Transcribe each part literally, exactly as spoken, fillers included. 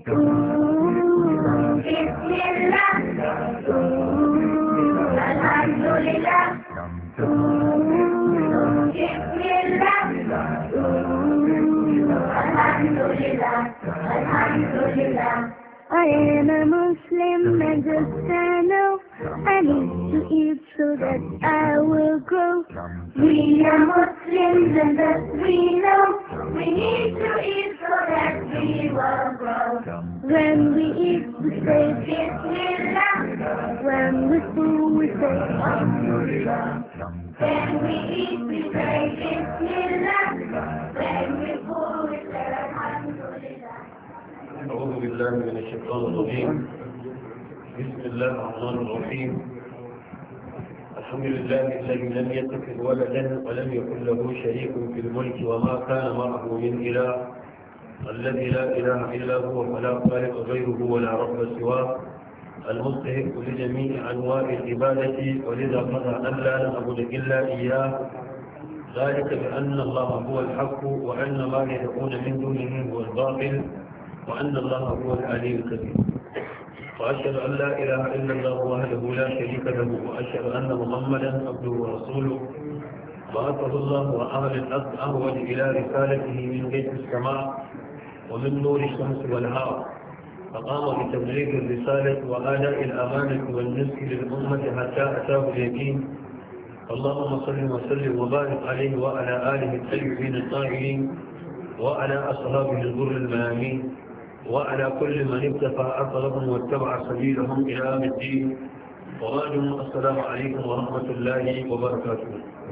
بسم الله الحمد لله بسم الله الحمد لله الحمد لله I am a Muslim and just I know I need to eat so that I will grow. We are Muslims and thus we know we need to eat so that we will grow. When we eat we say Bismillah. When we fool we say Alhamdulillah. When we eat we say Bismillah. When we fool we say Alhamdulillah. أعوذ بالله من الشيطان الرجيم. بسم الله الرحمن الرحيم. الحمد لله الذي لم يتخذ ولدا ولم يكن له شريك في الملك وما كان معه من إله الذي لا إله إلا هو فلا خالق غيره ولا رب سواه المستحق لجميع أنواع العبادة ولذا قضى أن لا نعبد إلا إياه ذلك بأن الله هو الحق وأن ما يدعون من دونه هو الباطل وأن الله هو العلي الكبير وأشهد أن لا إله إلا الله وحده لا شريك له وأشهد أن محمدا عبده ورسوله بعثه الله وأهل الأرض أهود إلى رسالته من بيت السماء ومن نور الشمس والهواء فقام بتبليغ الرسالة وآداء الأمانة والنصح للأمة حتى أتاه اليقين اللهم صل وسلم وبارك عليه وعلى آله الطيبين الطاهرين وعلى أصحابه الغر الميامين وعلى كل من ابتفى أثرهم واتبع سبيلهم إلى يوم الدين وراجم السلام عليكم ورحمة الله وبركاته.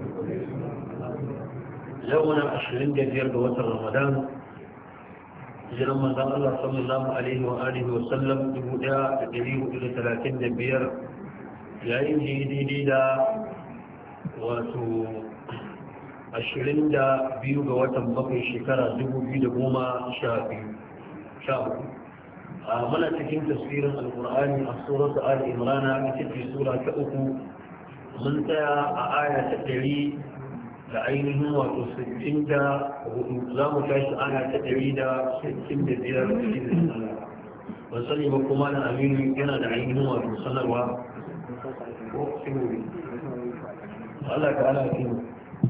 يومنا عشرين جزيرة دوات رمضان جرم من الله صلى الله عليه وآله وسلم جهودا تجريه إلى ثلاثين دبير يعين جيدي دا وتو ashirin da biyu ga watan bakwai shekara dubu biyu da goma sha biyu sha uku a mana cikin tafsirin alkur'ani a suratu ali imrana ita ce sura ta uku mun tsaya a aya ta ɗari da ainihin wato sittin da hudu za mu tashi aya ta ɗari da sittin da biyar da cikin sanarwa ban sani ba kuma na aminu yana da ainihin wato sanarwa ko sinuri Allah ta ala kinu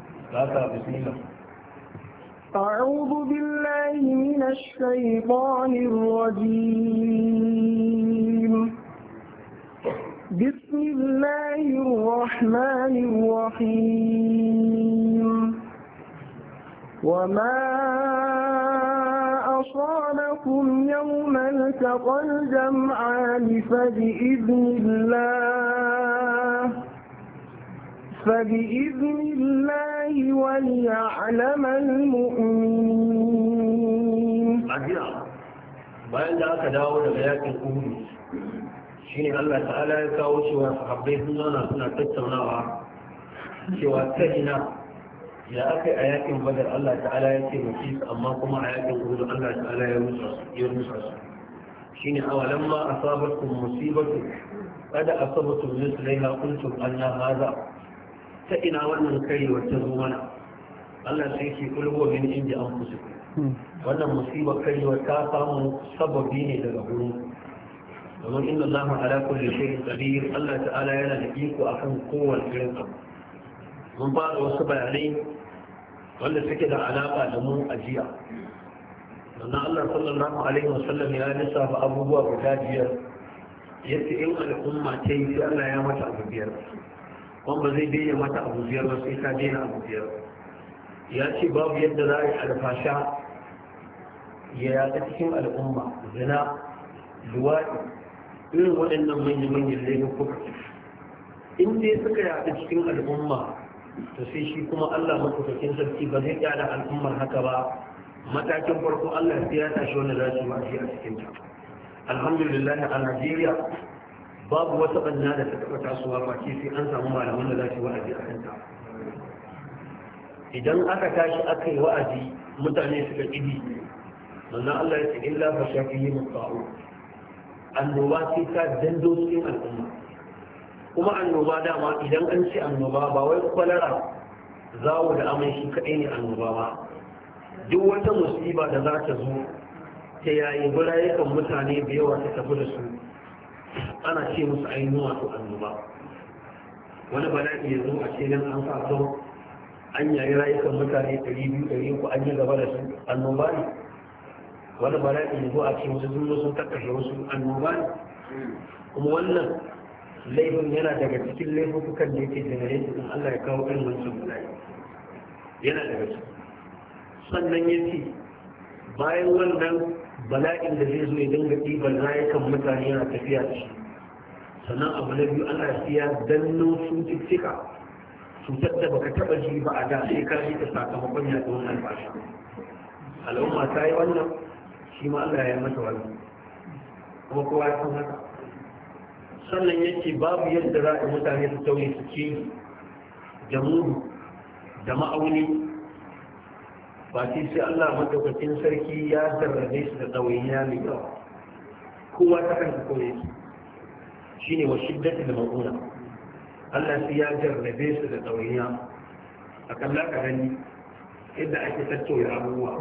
أعوذ بالله من الشيطان الرجيم بسم الله الرحمن الرحيم وما أصابكم يوم التقى الجمعان فبإذن الله فبإذن الله وليعلم المؤمنين. bayan da aka dawo daga yakin Uhud shine Allah ta'ala ya kawo cewa sahabbai sun zauna suna tattaunawa cewa ta ina ya aka a yakin Badar Allah ta'ala ya ce mu su amma kuma a yakin Uhud Allah ta'ala ya rusa su ya rusa su shine awalan ma asabatkum musibatu qad asabatum mislaiha qultum anna hadha ta ina wannan karewar ta zo mana Allah sai ke kulgo min inda an fusu wannan musibar karewar ta samu sababi ne daga gurin domin inna Allah ala kulli shay'in qadir Allah ta'ala yana da iko akan kowace irin abu mun fara wasu bayanai wanda suke da alaka da mu a jiya sannan Allah sallallahu alaihi wasallam ya lissafa abubuwa guda biyar yace in al'umma ta yi sai Allah ya mata abu biyar wanda zai daina mata abu biyar ba sai ta daina abu biyar ya ce babu yadda za a yi alfasha ya yaɗa cikin al'umma zina luwaɗi irin waɗannan manya-manyan laifuka in dai suka yaɗa cikin al'umma to sai shi kuma Allah matsaukakin sarki ba zai yaɗa al'ummar haka ba matakin farko Allah sai ya tashi wanda za su yi a cikin ta alhamdulillah a Najeriya babu wata banna da ta taɓa tasowa face sai an samu malaman da za su wa'azi a kanta idan aka tashi aka yi wa'azi mutane suka ƙidi sannan Allah ya ce illa fa shafi yi mutsa'u annoba sai ta dando cikin al'umma kuma annoba dama idan an ce annoba ba wai kwalara zawo da amai shi kaɗai ne annoba ba duk wata musiba da za ta zo ta yayi birayukan mutane da yawa ta tafi da su ana ce musu ainihin wato annoba wani bala'i ya zo a ce nan an sa sau an yayi rayukan mutane ɗari biyu ɗari uku an yi gaba da su annoba ne wani bala'i ya zo a ce wasu sun zo sun kakkashe wasu annoba ne kuma wannan laifin yana daga cikin laifukan da yake generate in Allah ya kawo irin wancan bala'i yana daga ciki sannan ya ce bayan wannan bala'in da zai zo ya dinga ɗiban rayukan mutane yana tafiya da shi sannan abu na biyu ana siya danno cututtuka cutar da baka taɓa ji ba a da sai ka ji ta sakamakon yaɗuwar albashi al'umma ta yi wannan shi ma Allah ya mata wannan kuma kowa ya san haka sannan yake babu yadda za a mutane su tauye su ci da mudu da ma'auni ba sai sai Allah madaukakin sarki ya zarrabe su da ɗawainiya mai yawa kowa ta kanta kawai su shi ne wa shiddati da ma'una Allah sai ya jarrabe su da ɗawainiya a kalla ka gani yadda ake tattauya abubuwa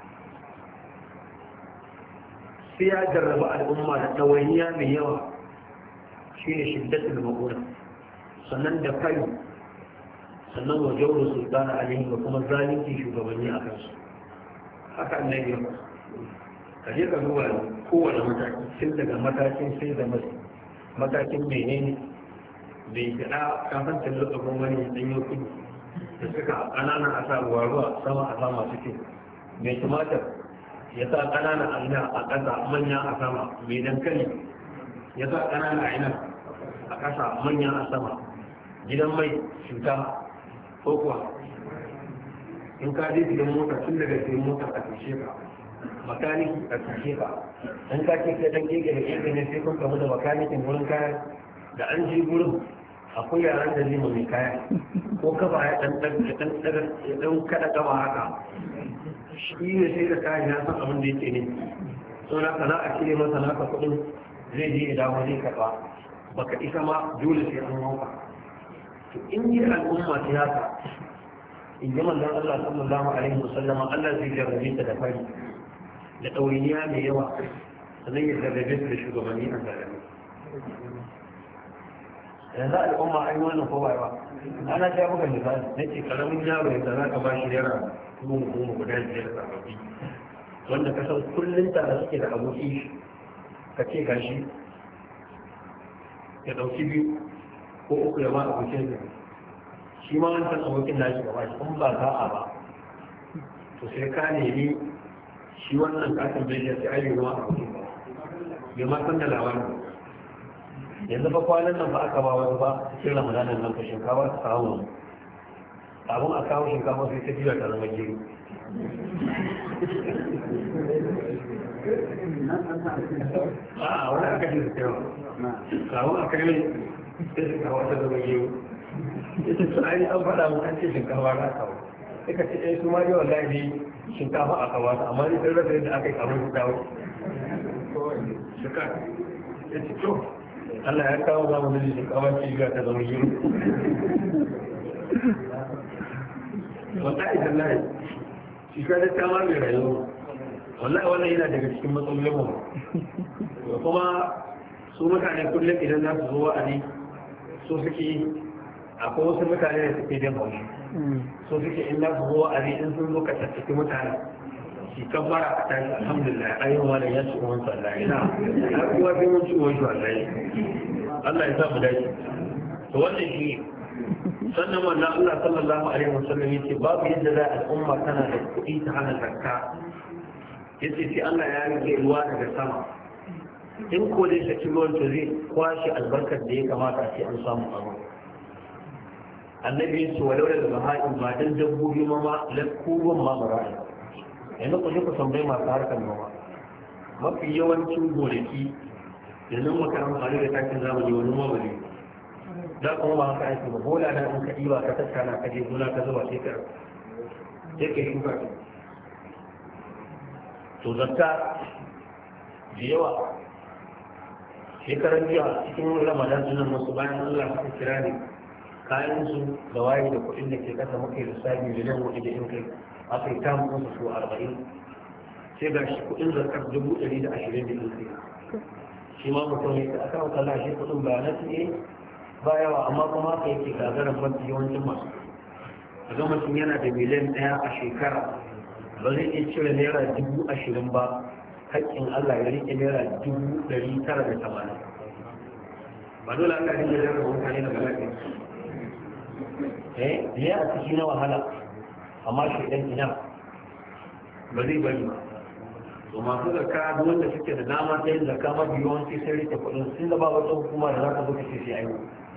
sai ya jarraba al'umma da ɗawainiya mai yawa shi ne shiddati da ma'una sannan da fayu sannan wa jawar sultana alaihi da kuma zalunci shugabanni a kansu haka annabi ya ka je ka duba kowane mataki tun daga matakin sai da matakin menene bai gada kafin tallafin wani dan yau kudu da suka ƙananan a sa ruwa sama a sama suke mai tumatir ya sa ƙananan aina a ƙasa manya a sama mai dankali ya sa ƙananan aina a ƙasa manya a sama gidan mai cuta ko kuwa in ka je gidan mota tun daga gidan mota a tushe ka makaniki a tushe ka in ka ce kai dan keke da keke ne sai kun kamu da makanikin wurin kaya da an je gurin akwai yaran da zai mai kaya ko kafa ya dan dan dan dan kada kaba haka shi ne sai da kayan ya san abin da yake ne so na kana a cire masa naka kuɗin zai je ya dawo zai karɓa baka isa ma dole sai an wanka to in yi al'umma ta haka in ji manzon Allah sallallahu alaihi wasallama Allah zai jarrabe ta da fari da ɗawainiya mai yawa sannan ya jarrabe su da shugabanni a zarami yanzu al'umma an yi wannan kowa ba ana ta buga misali na ce karamin yaro yadda za ka ba shi yara kuma kuma guda biyar sababbi wanda ka san kullum tare suke da aboki ka ce gashi ya ɗauki biyu ko uku ya ba abokin sa shi ma wancan abokin na shi gaba shi kuma ba za'a ba to sai ka nemi shi wannan kasan bai ya sai ayyuka ma abokin ba bai ma san da labarin yanzu fa kwanan nan ba aka ba wani ba cikin ramadanin nan ka shinkawa ta samu abun a kawo shinkafa sai ta jiya ta zama gero a wani aka ji su kewa kawo a kai mai sai shinkawa ta zama gero ita su aini an faɗa mu an ce shinkafa na kawo sai ka ce eh su ma yi wallahi shinkafa a kawo ta amma ni sun rasa yadda aka yi kamar su dawo shika ya ce to Allah ya kawo zamanin shinkafa ce ga ta zama gero wallahi tallahi shi ka da kama mai rayuwa wallahi wannan yana daga cikin matsalolin mu kuma su mutane kullum idan za su zo wa'adi so suke akwai wasu mutane da suke jin haushi so suke in za su zo wa'adi in sun zo ka tattaki mutane shi kan mara a tashi alhamdulillah ayyun wani ya ci uwan sallah ina har kuwa sai mun ci uwan shi wallahi Allah ya sa mu dace to wannan shi sannan wannan Allah sallallahu alaihi wasallam yace babu yadda za al'umma tana da kuɗi ta hana zakka yace sai Allah ya rike ruwa daga sama in ko dai saki ruwan to zai kwashe albarkar da ya kamata sai an samu abu annabi yace walau da baha'in ba dan dabbobi ma ma lakubun ma mara'i yanzu ku je ku tambayi masu harkar noma mafi yawancin gonaki yanzu muka amfani da takin zamani wani mawali da kuma ba haka aiki ba bola da in ka ɗiba ka tattara ka je gona ka zuba sai ka sai ka shuka to zakka da yawa shekaran jiya cikin ramadan sunan masu bayan Allah suka kira ne kayan su da waye da kuɗin da ke kasa muke lissafi miliyan hudu da in kai aka yi tamu su su arba'in sai ga shi kuɗin zakar dubu ɗari da ashirin da ɗin shi ma mutum ya ce a kan kalla shi kuɗin ba na tsaye ba yawa amma kuma haka yake gagarar mafi yawancin masu a ga mutum yana da miliyan ɗaya a shekara ba zai iya cire naira dubu ashirin ba haƙƙin Allah ya riƙe naira dubu ɗari tara da tamanin ba dole Allah ya rage da mutane daga lafiya eh ya a ciki na wahala amma shi ɗan ina ba zai bari ba to masu zakka duk wanda suke da dama ta yin zakka mafi yawanci sai rike kuɗin sun da ba wata hukuma da za ka zo ka ce sai ayi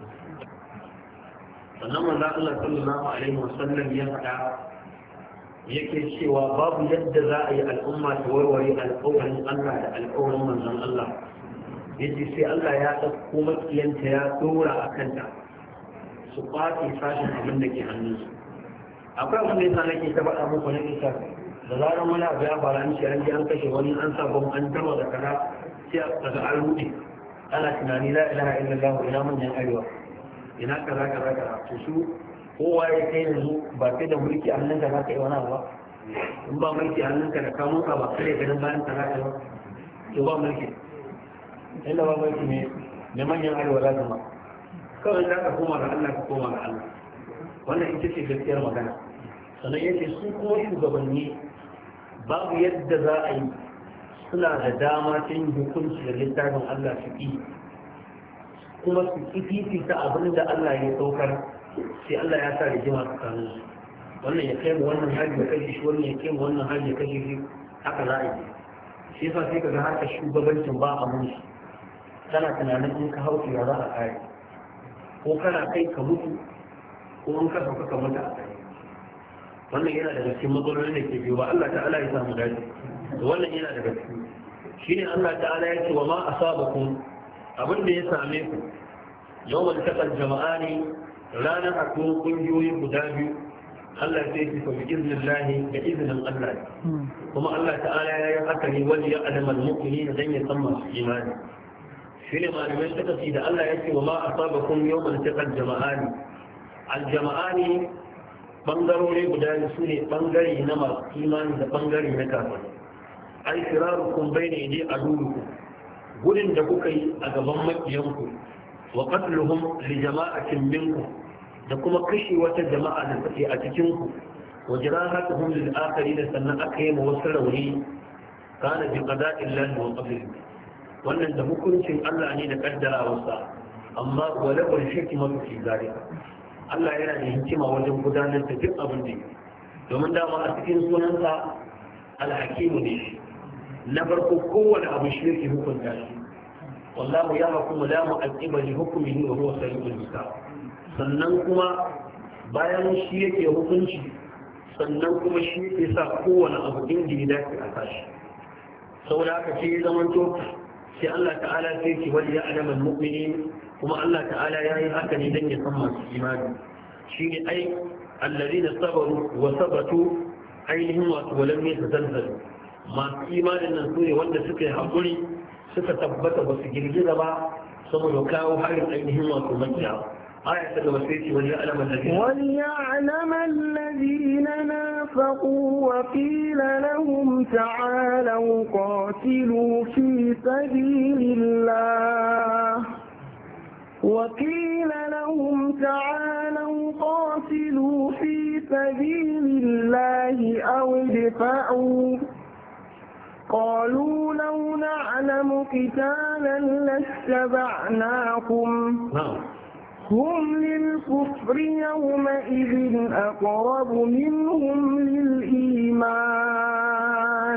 sannan manzo Allah sallallahu alaihi wasallam ya faɗa yake cewa babu yadda za a yi al'umma ta warware alƙawarin Allah da alƙawarin manzon Allah yace sai Allah ya ɗauko makiyanta ya dora a kanta su ƙwace sashen abin da ke hannunsu akwai abin da yasa nake ta faɗa muku na isa da zarar wani abu ya fara an ce an je an kashe wani an sa bom an tarwa da kaza sai daga an rude ana tunani la ilaha illallah ina manyan arewa ina kaza kaza kaza to su kowa ya kai yanzu ba sai da mulki a hannunka za ka yi wani ba in ba mulki a hannunka da kamun ka ba kare ganin bayan ka za ka yi ba to ba mulki inda ba mulki ne ne manyan arewa za ka ma kawai za ka koma ga Allah ka koma ga Allah wannan ita ce gaskiyar magana sannan yace su kuma shugabanni babu yadda za a yi suna da dama ta yin hukunci da littafin Allah su ƙi kuma su ƙi fifita abin da Allah ya saukar sai Allah ya sa rigima tsakanin su wannan ya kai mu wannan hali ya kashe shi wannan ya kai mu wannan hali ya kashe shi haka za a yi shi yasa sai kaga haka shugabancin ba a mun shi kana tunanin in ka hauki ya za a kare ko kana kai ka mutu ko in ka sauka ka mutu a kai wannan yana daga cikin matsalolin da ke biyu ba Allah ta'ala ya samu dace da wannan yana daga cikin shine Allah ta'ala ya ce wa ma asabakum abin da ya same ku yawmal taqal jama'ani ranar hakuwar kungiyoyi guda biyu Allah sai ya fi iznillahi da iznin Allah kuma Allah ta'ala ya yi haka ne wani ya alamal mu'minin dan ya san masu imani shine malamai suka ce da Allah ya ce wa ma asabakum yawmal taqal jama'ani al jama'ani bangarori guda ne su ne bangare na masu imani da bangare na kafin ai firarukum bayna yadi adudukum gudun da kuka yi a gaban makiyanku wa qatluhum li jama'atin minkum da kuma kashe wata jama'a da take a cikin ku wa jirahatuhum lil akharin sannan aka yi wasu rauni kana bi qada'illahi wa qadrihi wannan da hukuncin Allah ne da kaddarawarsa amma wala wal hikmatu fi zalika Allah yana da hikima wajen gudanar da duk abin da domin dama a cikin sunansa alhakimu ne shi na farko kowane abu shi yake hukunta shi wallahu ya hukumu la mu'aqqiba li hukmihi wa huwa sari'ul hisab sannan kuma bayan shi yake hukunci sannan kuma shi yake sa kowane abu inda ya dace a kashi saboda haka sai zaman to sai Allah ta'ala sai ki wali ya alamal mu'minin kuma Allah ta'ala ya yi haka ne don ya san masu imani shi ne ai allazina sabaru wa sabatu ainihin wasu walam ne su zanzaru masu imanin nan su ne wanda suka yi haƙuri suka tabbata ba su girgiza ba saboda kawo harin ainihin wasu makiya aya ta gaba sai ce wani alaman da وليعلم الذين نافقوا وقيل لهم تعالوا قاتلوا في سبيل الله وقيل لهم تعالوا قاتلوا في سبيل الله أو ادفعوا قالوا لو نعلم قتالا لاتبعناكم هم للكفر يومئذ أقرب منهم للإيمان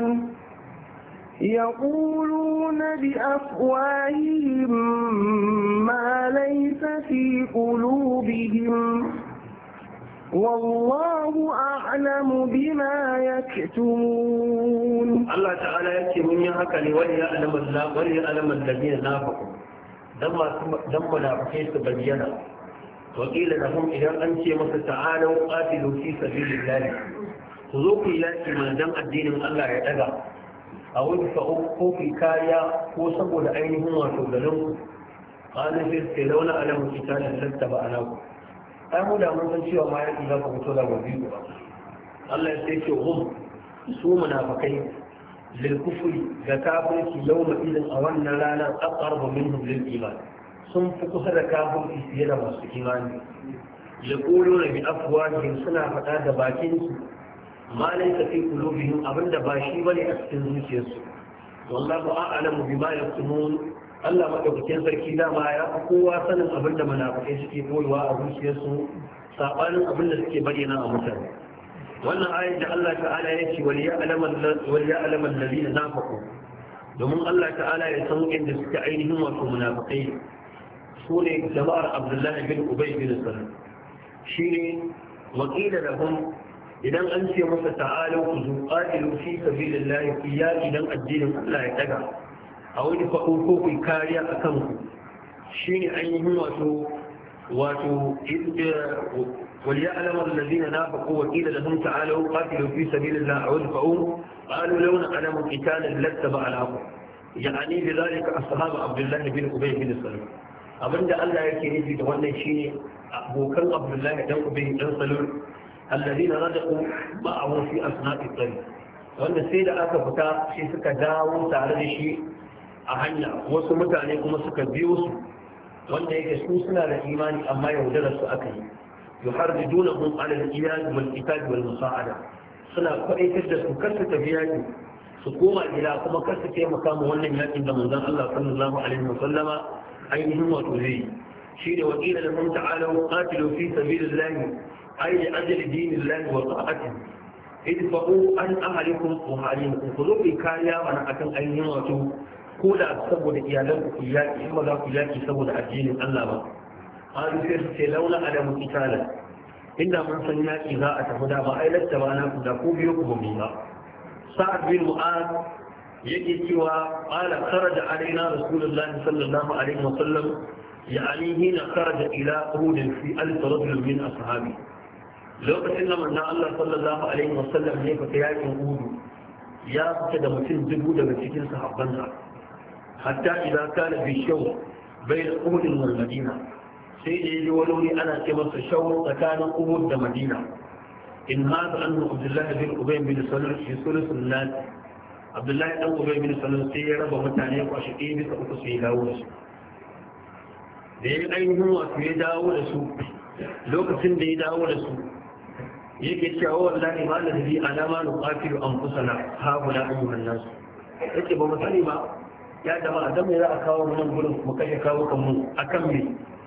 يقولون بأفواههم ما ليس في قلوبهم والله أعلم بما يكتمون الله تعالى يكتب من يحكى وليعلم الله وليعلم الذين نافقوا دم نافقين تبينا وقيل لهم إذا أنت تعالوا قاتلوا في سبيل الله ذوقوا إلى من دم الدين الله يتقى a wani fa'o ko fi kariya ko saboda ainihin wato garin ƙanin sai launa alamun kita da lasta ba a naku ai mu da mun san cewa ma yaƙi za ku fito da gobe ba Allah ya sai ce hum su munafakai lil kufri ga kafirci yawma idan a wannan ranar aqrabu minhum lil iman sun fi kusa da kafirci fiye da masu imani yaquluna bi afwahihim suna faɗa da bakinsu ma laysa fi qulubihim abinda ba shi bane a cikin zuciyarsu wallahu a'lamu bima yaktumun Allah madaukakin sarki dama ya fi kowa sanin abinda munafikai suke koyewa a zuciyarsu sabanin abinda suke bayyana a mutane wannan ayat da Allah ta'ala ya ce wal ya'lamu wal ya'lamu alladhina nafaqu domin Allah ta'ala ya san inda suke ainihin wato munafikai sune jama'ar Abdullah bin Ubay bin Salul shine wakila lahum idan an ce masa ta'alu ku zu qatilu fi sabilillah ya idan addinin Allah ya daga a wani faɗo ko ku kariya akan ku shine ainihin wato wato وليعلم الذين نافقوا وقيل لهم تعالوا قاتلوا في سبيل الله أو ادفعوا قالوا لو نعلم قتالا لاتبعناكم يعني بذلك أصحاب عبد الله بن أبي بن سلول abinda Allah yake nufi da wannan shine abokan Abdullahi dan Ubay dan Salul alladina radaqu ma'ahu fi asna'i tariq wanda sai da aka fita sai suka dawo tare da shi a hanya wasu mutane kuma suka biyo su wanda yake su suna da imani amma yaudarar su aka yi yuharridunahum ala al-iyad wal qital wal musa'ada suna kwaitar da su kar su tafi yaki su koma gida kuma kar su taimaka mu wannan yakin da manzon Allah sallallahu alaihi wasallama ainihin wato zai shi ne wakila da mun ta'ala qatilu fi sabilillahi ay li ajli dinillahi wa ta'atihi idfa'u an ahlikum wa ahlikum ku zo bi kariya mana akan ainihin wato ko da saboda iyalan ku yaki in ba za ku yaki saboda addinin Allah ba qalu sai su ce laula adamu qitala inda mun san yaki za a tafi da ba ai latta ba na ku da ku biyo ku ba ba sa'ad bin mu'az yake cewa qala kharaja alaina rasulullahi sallallahu alaihi wasallam yani hina kharaja ila uhud fi alf rajul min ashabi lokacin da manzon Allah sallallahu alaihi wasallam ne fita yakin uhud ya fita da mutum dubu daga cikin sahabbansa hatta idan kana bi shaw bayin uhud wal madina sai da yaji wani wuri ana ce masa shaw tsakanin uhud da madina in hada annu abdullahi bin ubay bin salul fi sulusul nas abdullahi dan ubay bin salul sai ya raba mutane kwashi ɗaya bisa uku sai ya dawo da su da ya ainihin wato ya dawo da su lokacin da ya dawo da su yake cewa wallahi ma da bi alama nu qafilu anfusana ha guda ayyuhan nas yake ba mu sani ba ya jama'a dan me za a kawo mu nan gurin mu kashe kawo kan mu akan me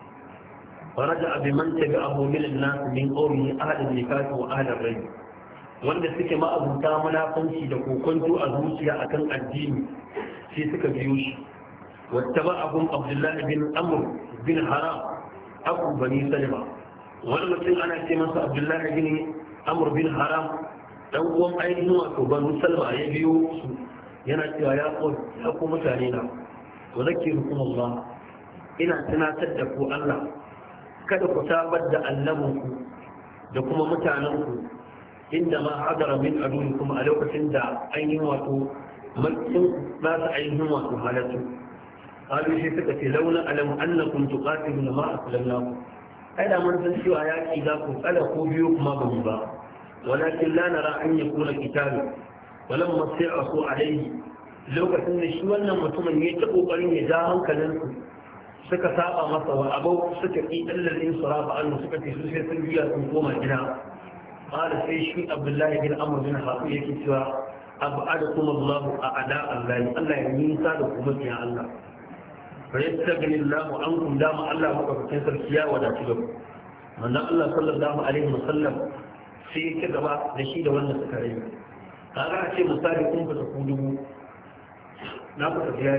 faraja bi man tabi'ahu min an-nas min qawmihi ahad al-nifaq wa ahad ar-rayb wanda suke ma'abuta munafanci da kokonto a zuciya akan addini sai suka biyo shi wattaba'ahum Abdullah bin Amr bin Haram abu bani Salima wani mutum ana ce masa Abdullah bin Amr bin Haram dan uwan ainihin wato banu Salma ya biyo su yana cewa ya ko ya ko mutane na wa zakirukum Allah ina tunatar da ku Allah kada ku tabar da annabinku da kuma mutanenku inda ma hadara min adulikum a lokacin da ainihin wato mulkin ba su ainihin wato halatu qalu shi suka ce launa alam annakum tuqatiluna ma aslamnakum ai da mun san cewa yaki za ku tsala ko biyo kuma ba mu ba walakin la nara an yakuna qitalu walam masi'asu alayhi lokacin da shi wannan mutumin ya ta kokarin ya ja hankalin su suka saba masa wa abau suka yi dalilin surafa annu suka ce su sai sun biya sun koma gida قال سيشي عبد الله بن عمرو بن حاتم yake cewa ab'adakum Allah a'da Allah Allah ya nisa da kuma ya Allah fa yastaghni Allah ankum dama Allah maka cikin sarki ya wadatu da ku manzon Allah sallallahu alaihi wasallam sai yake gaba da shi da wannan suka rayu kaga a ce misali kun fita ku dubu na ku tafiya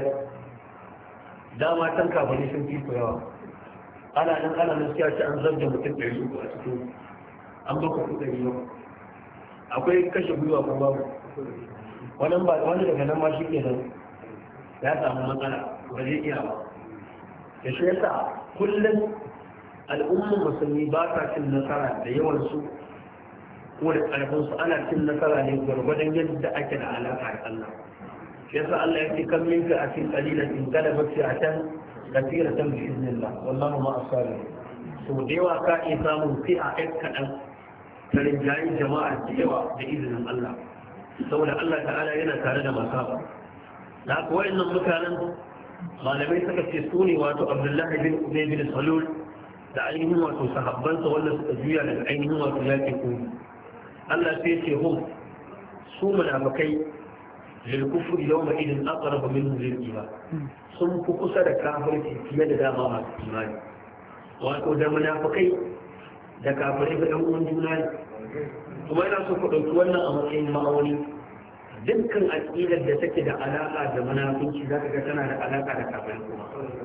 dama tan kafani sun fi yawa ana nan ana nan sai an zabda mutum ɗari uku a cikin an baka kudin yau akwai kashe gwiwa ko babu wannan ba wani daga nan ma shi ke nan ya samu matsala ba zai iya ba da shi yasa kullum al'ummar musulmi ba ta cin nasara da yawan su ko da karfin su ana cin nasara ne gwargwadon yadda ake da alaka da Allah shi yasa Allah yake kan minka a cikin qalilatin galabat fi'atan kathiratan bi idnillah wallahu ma as-sabirin so da yawa ka iya samun fi'a ɗan kaɗan ta rinjayi jama'a da yawa da izinin Allah saboda Allah ta'ala yana tare da masu haɓa da haka wa'annan mutanen malamai suka ce su ne wato Abdullahi bin Ubay bin Salul da ainihin wato sahabbansa wanda suka juya daga ainihin wato yaƙin Uhud Allah sai ce hum su munafikai lil kufri yawma idin aqrabu minhum lil iman sun fi kusa da kafirci fiye da dama masu imani wato da munafikai da kafirai ga ɗan uwan juna ne kuma yana so ku ɗauki wannan a matsayin ma'auni dukkan aƙidar da take da alaƙa da munafunci za ka ga tana da alaƙa da kafirai kuma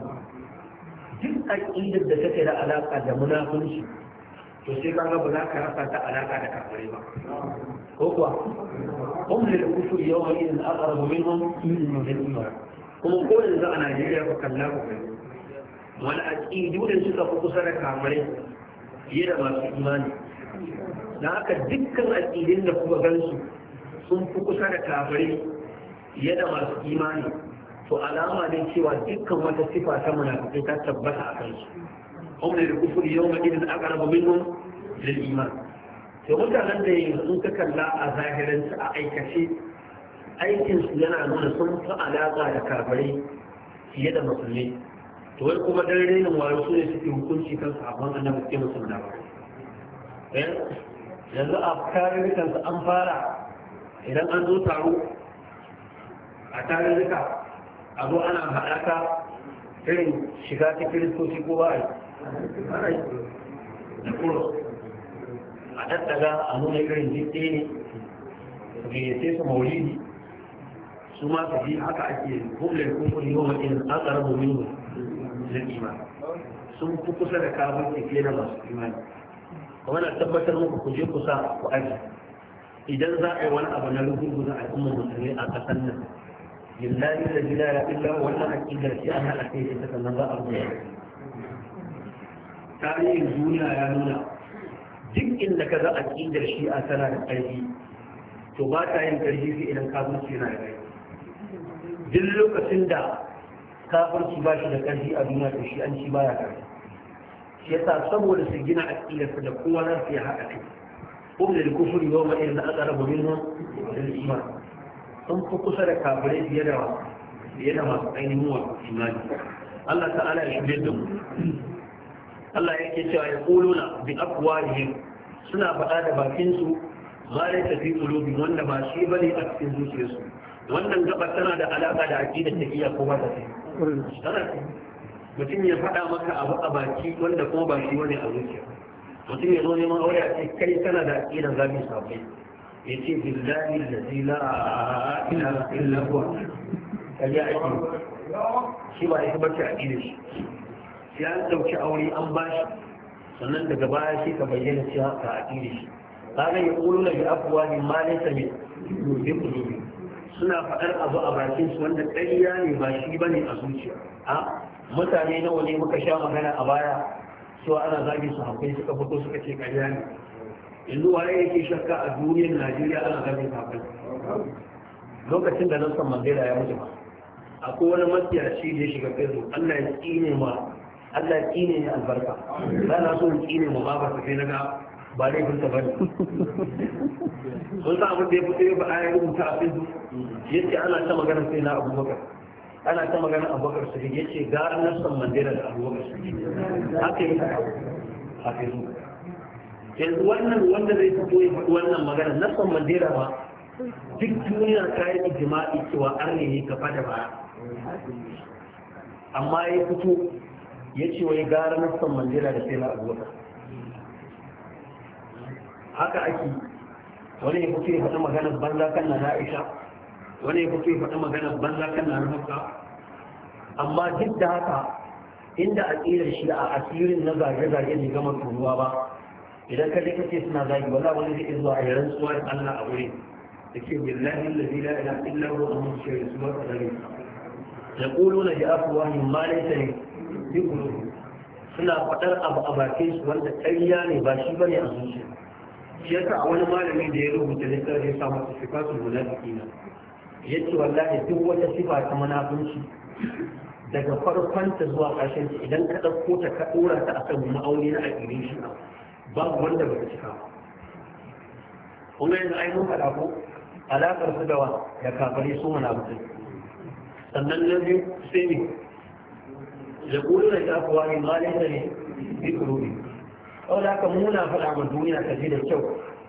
duk aƙidar da take da alaƙa da munafunci to sai ka ga ba za ka rasa ta alaƙa da kafirai ba ko kuwa hum lil kufri yawma idin aqrabu minhum lil iman kuma ko yanzu a Najeriya ba kalla ku kai wani aƙidu da suka fi kusa da kafirai fiye da masu imani da haka dukkan aƙidin da kuma gansu sun fi kusa da kafirai fiye da masu imani to alama ne cewa dukkan wata sifa ta munafikai ta tabbata a kansu hum lil kufri yawma idin aqrabu minhum lil iman to mutanen da yanzu ka kalla a zahirin a aikace aikin su yana nuna sun fi alaka da kafirai fiye da musulmi to wai kuma dan renin wayo su ne suke hukunci kan sabon annabi suke musu munafikai yanzu a tarurrukan su an fara idan an zo taro a tarurruka a zo ana haɗaka irin shiga ta kiristoci ko ba a yi da kuro a tattaga a nuna irin jitse ne su gayyace su maulidi su ma su ji haka ake hukular kufuri yau makin an tsara domin zai imani sun fi kusa da kafin tafiye da masu imani kuma na tabbatar muku ku je kusa ku aji idan za a yi wani abu na rubutu na al'ummar musulmi a ƙasar nan lillahi da jila ya illa wannan aƙidar shi an haɗa kai ita sannan za a rubuta tarihin duniya ya nuna duk inda ka ga aƙidar shi a tana da ƙarfi to ba ta yin ƙarfi sai idan kafirci yana da ƙarfi duk lokacin da kafirci ba shi da ƙarfi a duniya to shi an ci baya ƙarfi shi yasa saboda su gina aƙidar su da kowa za su yi haɗa kai kuma da kufuri yau mai irin aqrabu minhum lil iman sun fi kusa da kafirai fiye da fiye da masu ainihin wa imani Allah ta'ala ya shirye da mu Allah yake cewa ya quluna bi afwahihim suna faɗa da bakin su ma la tafi qulubi wanda ba shi bane a cikin zuciyarsu wannan gaba tana da alaka da aqidar taqiya ko ba ta ce tana mutum ya faɗa maka abu a baki wanda kuma ba shi wani a zuciya mutum ya zo neman aure a ce kai kana da aqidar zabi sabai ya ce billahi allazi la ilaha illa huwa kaje ake shi ba ita bace aqidar shi sai an dauki aure an bashi sannan daga baya shi ka bayyana cewa ka aqidar shi kaga ya quluna bi afwahi ma laysa min qulubi suna faɗar abu a bakin su wanda ƙarya ne ba shi bane a zuciya a mutane nawa ne muka sha magana a baya cewa ana zagin su hankali suka fito suka ce ƙarya ne yanzu waye yake shakka a duniyar Najeriya ana zagin su hankali lokacin da Nelson Mandela ya mutu ba akwai wani matsiyaci da ya shiga Facebook Allah ya tsine ma Allah ya tsine ne albarka ba na so in tsine ma babar ta sai naga ba laifin ta bane sun sa abin da ya fito ba a yi rubuta a Facebook yace ana ta magana sai na Abubakar ana ta magana Abubakar su ya ce gara Nelson Mandela da Abubakar su haka yi a Facebook yanzu wannan wanda zai fito ya faɗi wannan magana Nelson Mandela ba duk duniya ta yi ijma'i cewa arne ne gaba da baya amma ya fito ya ce wai gara Nelson Mandela da sai na Abubakar haka ake wani ya fito ya faɗi maganar banza kan na Aisha wani ya fito ya faɗi maganar banza kan na Hafsa amma duk da haka inda aƙidar shi a asirin na zage-zage ne gama turuwa ba idan ka dai kace suna zagi wala wani zai zuwa a yaran suwa da Allah a wuri da ke billahi allazi la ilaha illa huwa al-mushrik subhanahu wa ta'ala yaquluna bi afwahihim ma laysa fi qulubihim suna faɗar abu a bakin su wanda ƙarya ne ba shi bane a zuciya shi yasa a wani malami da ya rubuta littafi ya sa masa sifatul munafiqina yace wallahi duk wata sifa ta munafunci daga farkon ta zuwa ƙarshen ta idan ka ɗauko ta ka ɗora ta akan ma'auni na aƙirin shi babu wanda ba ta cika kun ga yanzu ai mun faɗa ko alaƙar su da wa da kafare su munafikai sannan na biyu sai ne ya kulu da shafuwa ne ma laisa ne bi kururi kawai da haka muna faɗa ma duniya ta ji da kyau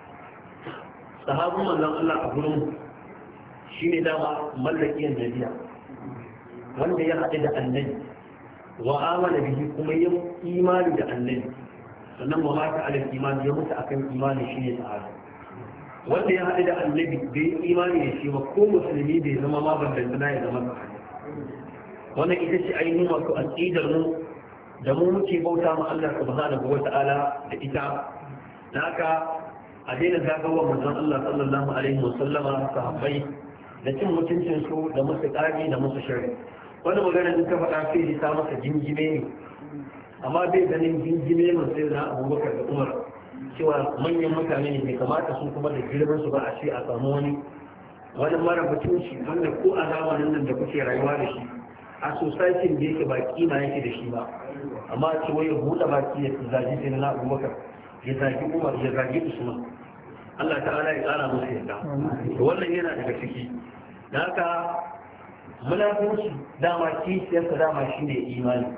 sahabin manzon Allah a gurin shi ne dama mallakiyar nabiya wanda ya haɗu da annabi wa amana bihi kuma ya imani da annabi sannan wa mata alal imani ya mutu akan imani shi ne sahabi wanda ya haɗu da annabi bai imani da shi ba ko musulmi bai zama ma bandantana ya zama sahabi wannan ita ce ainihin wato aqidar mu da mu muke bauta ma Allah subhanahu wa ta'ala da ita da haka a daina zagawa manzon Allah sallallahu alaihi wa sallama sahabbai da cin mutuncin su da musu ƙari da musu shari wani magana in ka faɗa sai ta masa jingime ne amma bai ganin jingime mun sai na Abubakar da Umar cewa manyan mutane ne bai kamata su kuma da girman su ba a ce a samu wani wani mara mutunci wanda ko a zamanin nan da kuke rayuwa da shi a society da yake ba kima yake da shi ba amma ce wai buɗe baki ya zagi sai na Abubakar ya zagi Umar ya zagi Usman Allah ta'ala ya tsara musu yadda to wannan yana daga ciki da haka munafunci dama kishiyarsa dama shine imani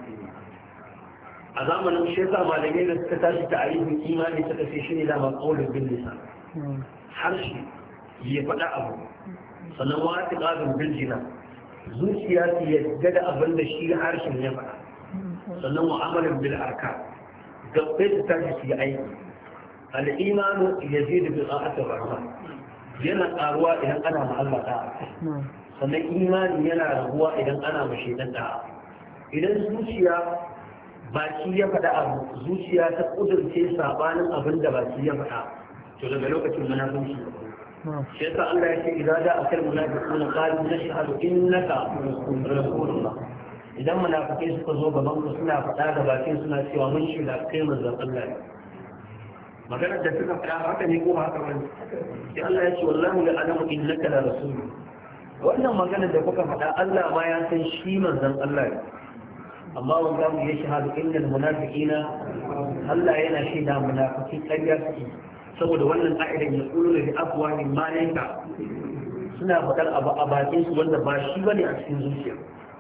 a zamanin shi yasa malamai da suka tashi ta ayyukan imani suka ce shine dama qaulul bil lisan harshe ya faɗa abu sannan wa tiqadul bil jinan zuciya ta yadda da abin da shi harshen ya faɗa sannan wa amalin bil arka gabbai su tashi su yi aiki al'imanu ya zai da bil'a'atar rahman yana ƙaruwa idan ana ma'alla ɗa'a sannan imani yana raguwa idan ana mashi ɗan ɗa'a idan zuciya baki ya faɗa abu zuciya ta ƙudurce saɓanin abin da baki ya faɗa to daga lokacin munafunci shi yasa Allah ya ce idan da akal munafiquna qalu nashhadu innaka rasulullah idan munafikai suka zo gaban ku suna faɗa da bakin suna cewa mun shiga kai manzon Allah ne maganar da suka faɗa haka ne ko haka bane sai Allah ya ce wallahi la alamu innaka la rasul wannan maganar da kuka faɗa Allah ma ya san shi manzon Allah ne amma wanda mu ya shahadu innal munafiqina Allah yana shaida munafiki ƙarya suke saboda wannan ka'idan ya kullu da afwahi ma yanka suna faɗar abu a bakin su wanda ba shi bane a cikin zuciya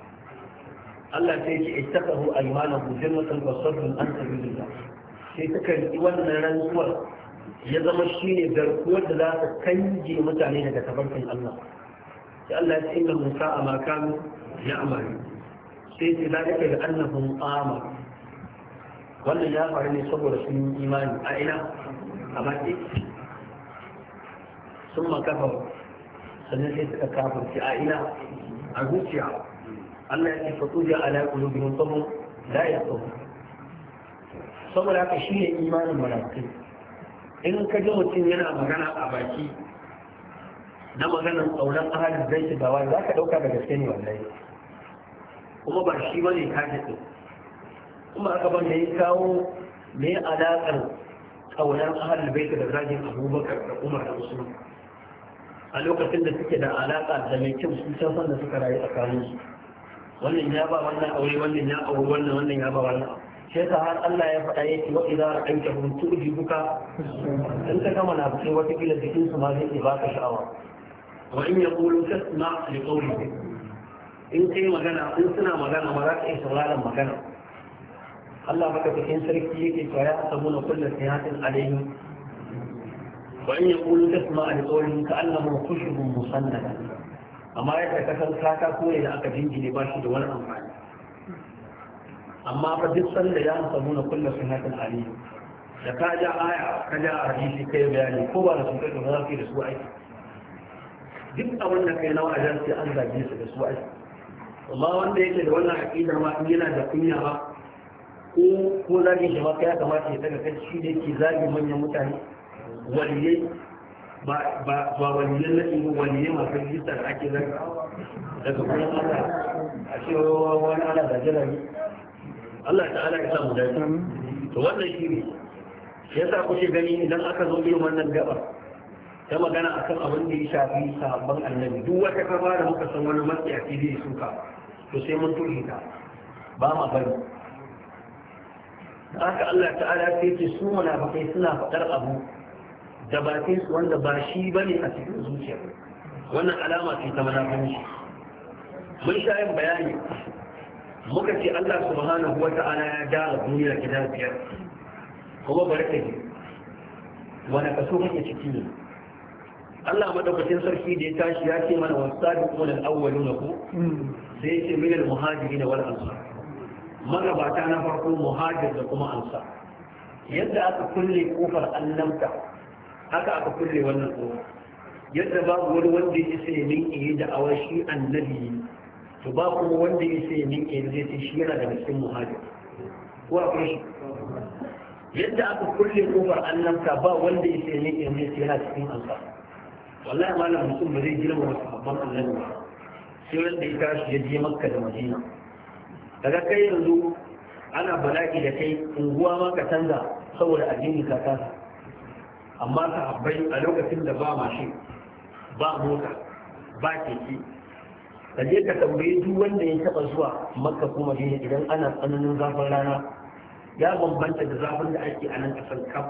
Allah sai ya ce ittaqahu aymanahu jannatan wasadun an sabilillah sai ta karɓi wannan rantsuwar ya zama shi ne garkuwar da za ta kange mutane daga tabarkin Allah sai Allah ya ce inna musa a makamu ya amari sai ce za ka da annahum ama wannan ya faru ne saboda sun yi imani a ina a baki sun makafa sannan sai suka kafirci a ina a zuciya Allah ya ce fatuja ala qulubihim fahum la yafqahun saboda haka shi ne imanin malakai in ka ji mutum yana magana a baki na maganan tsauran ahalin zai shiga wani za ka ɗauka da gaske ne wallahi kuma ba shi ba ne kaji ɗin kuma aka ban da ya kawo mai alaƙar tsauran ahalin bai da zagin abubakar da umar da usman a lokacin da suke da alaƙa da mai kyau sun san da suka rayu tsakaninsu wannan ya ba wannan aure wannan ya aure wannan wannan ya ba wannan sai ta har Allah ya faɗa yake wa idza ra'aytahum tu'jibuka in ka gama na fice wata kila jikin su ma zai baka sha'awa wa in yaqulu tasma' li qawlihi in kai magana in suna magana ma za ka iya sauraron magana Allah maka cikin sarki yake cewa ya sabuna kullu sihatin alayhi wa in yaqulu tasma' li qawlihi ka'annahu khushubun musannada amma yadda ka san kaka ko da aka jinjine ba shi da wani amfani amma fa duk sanda ya samu na kullu sunnatin ali da ka ja aya ka ja hadisi kai bayani ko ba da sun kai da zafi da su aiki duk abin da kai nawa ajan sai an zage su da su aiki amma wanda yake da wannan aqidar ma in yana da kunya ba ko ko zage shi ma ya kamata ya daga kai shi da yake zage manyan mutane waliyai ba ba ba waliyan na ibu waliyai masu rijista da ake zage daga kuma Allah a cewa wani ana da jirage Allah ta'ala ya samu dace to wannan shi ne yasa kuke gani idan aka zo irin wannan gaba ta magana akan abin da ya shafi sahabban annabi duk wata kafa da muka san wani matsi a fili suka to sai mun tushe ta ba ma bari haka Allah ta'ala sai ce su munafikai suna faɗar abu da bakin su wanda ba shi bane a cikin zuciya wannan alama ce ta munafici mun sha yin bayani muka ce Allah subhanahu wata'ala ya dara duniya gida biyar kuma barkaji wani kaso kake ciki ne Allah madaukakin sarki da ya tashi ya ce mana wasabiquna al-awwaluna ku sai ya ce min al-muhajirin wal ansar magabata na farko muhajir da kuma ansar yadda aka kulle kofar annabta haka aka kulle wannan kofar yadda babu wani wanda ya sai min yi da awashi annabi to ba kuma wanda ya sai min yi zai ce shi yana da cikin muhajir ko akwai shi yadda aka kulle kofar annabta ba wanda ya sai min yi zai ce yana cikin ansar wallahi malam mutum ba zai girma wasu babban annabi ba sai wanda ya tashi ya je makka da madina daga kai yanzu ana bala'i da kai unguwa ma ka canza saboda addini ka kasa amma ka habbai a lokacin da ba mashi ba mota ba keke ka je ka tambayi duk wanda ya taba zuwa makka ko madina idan ana tsananin zafin rana ya bambanta da zafin da ake a nan kasar kaf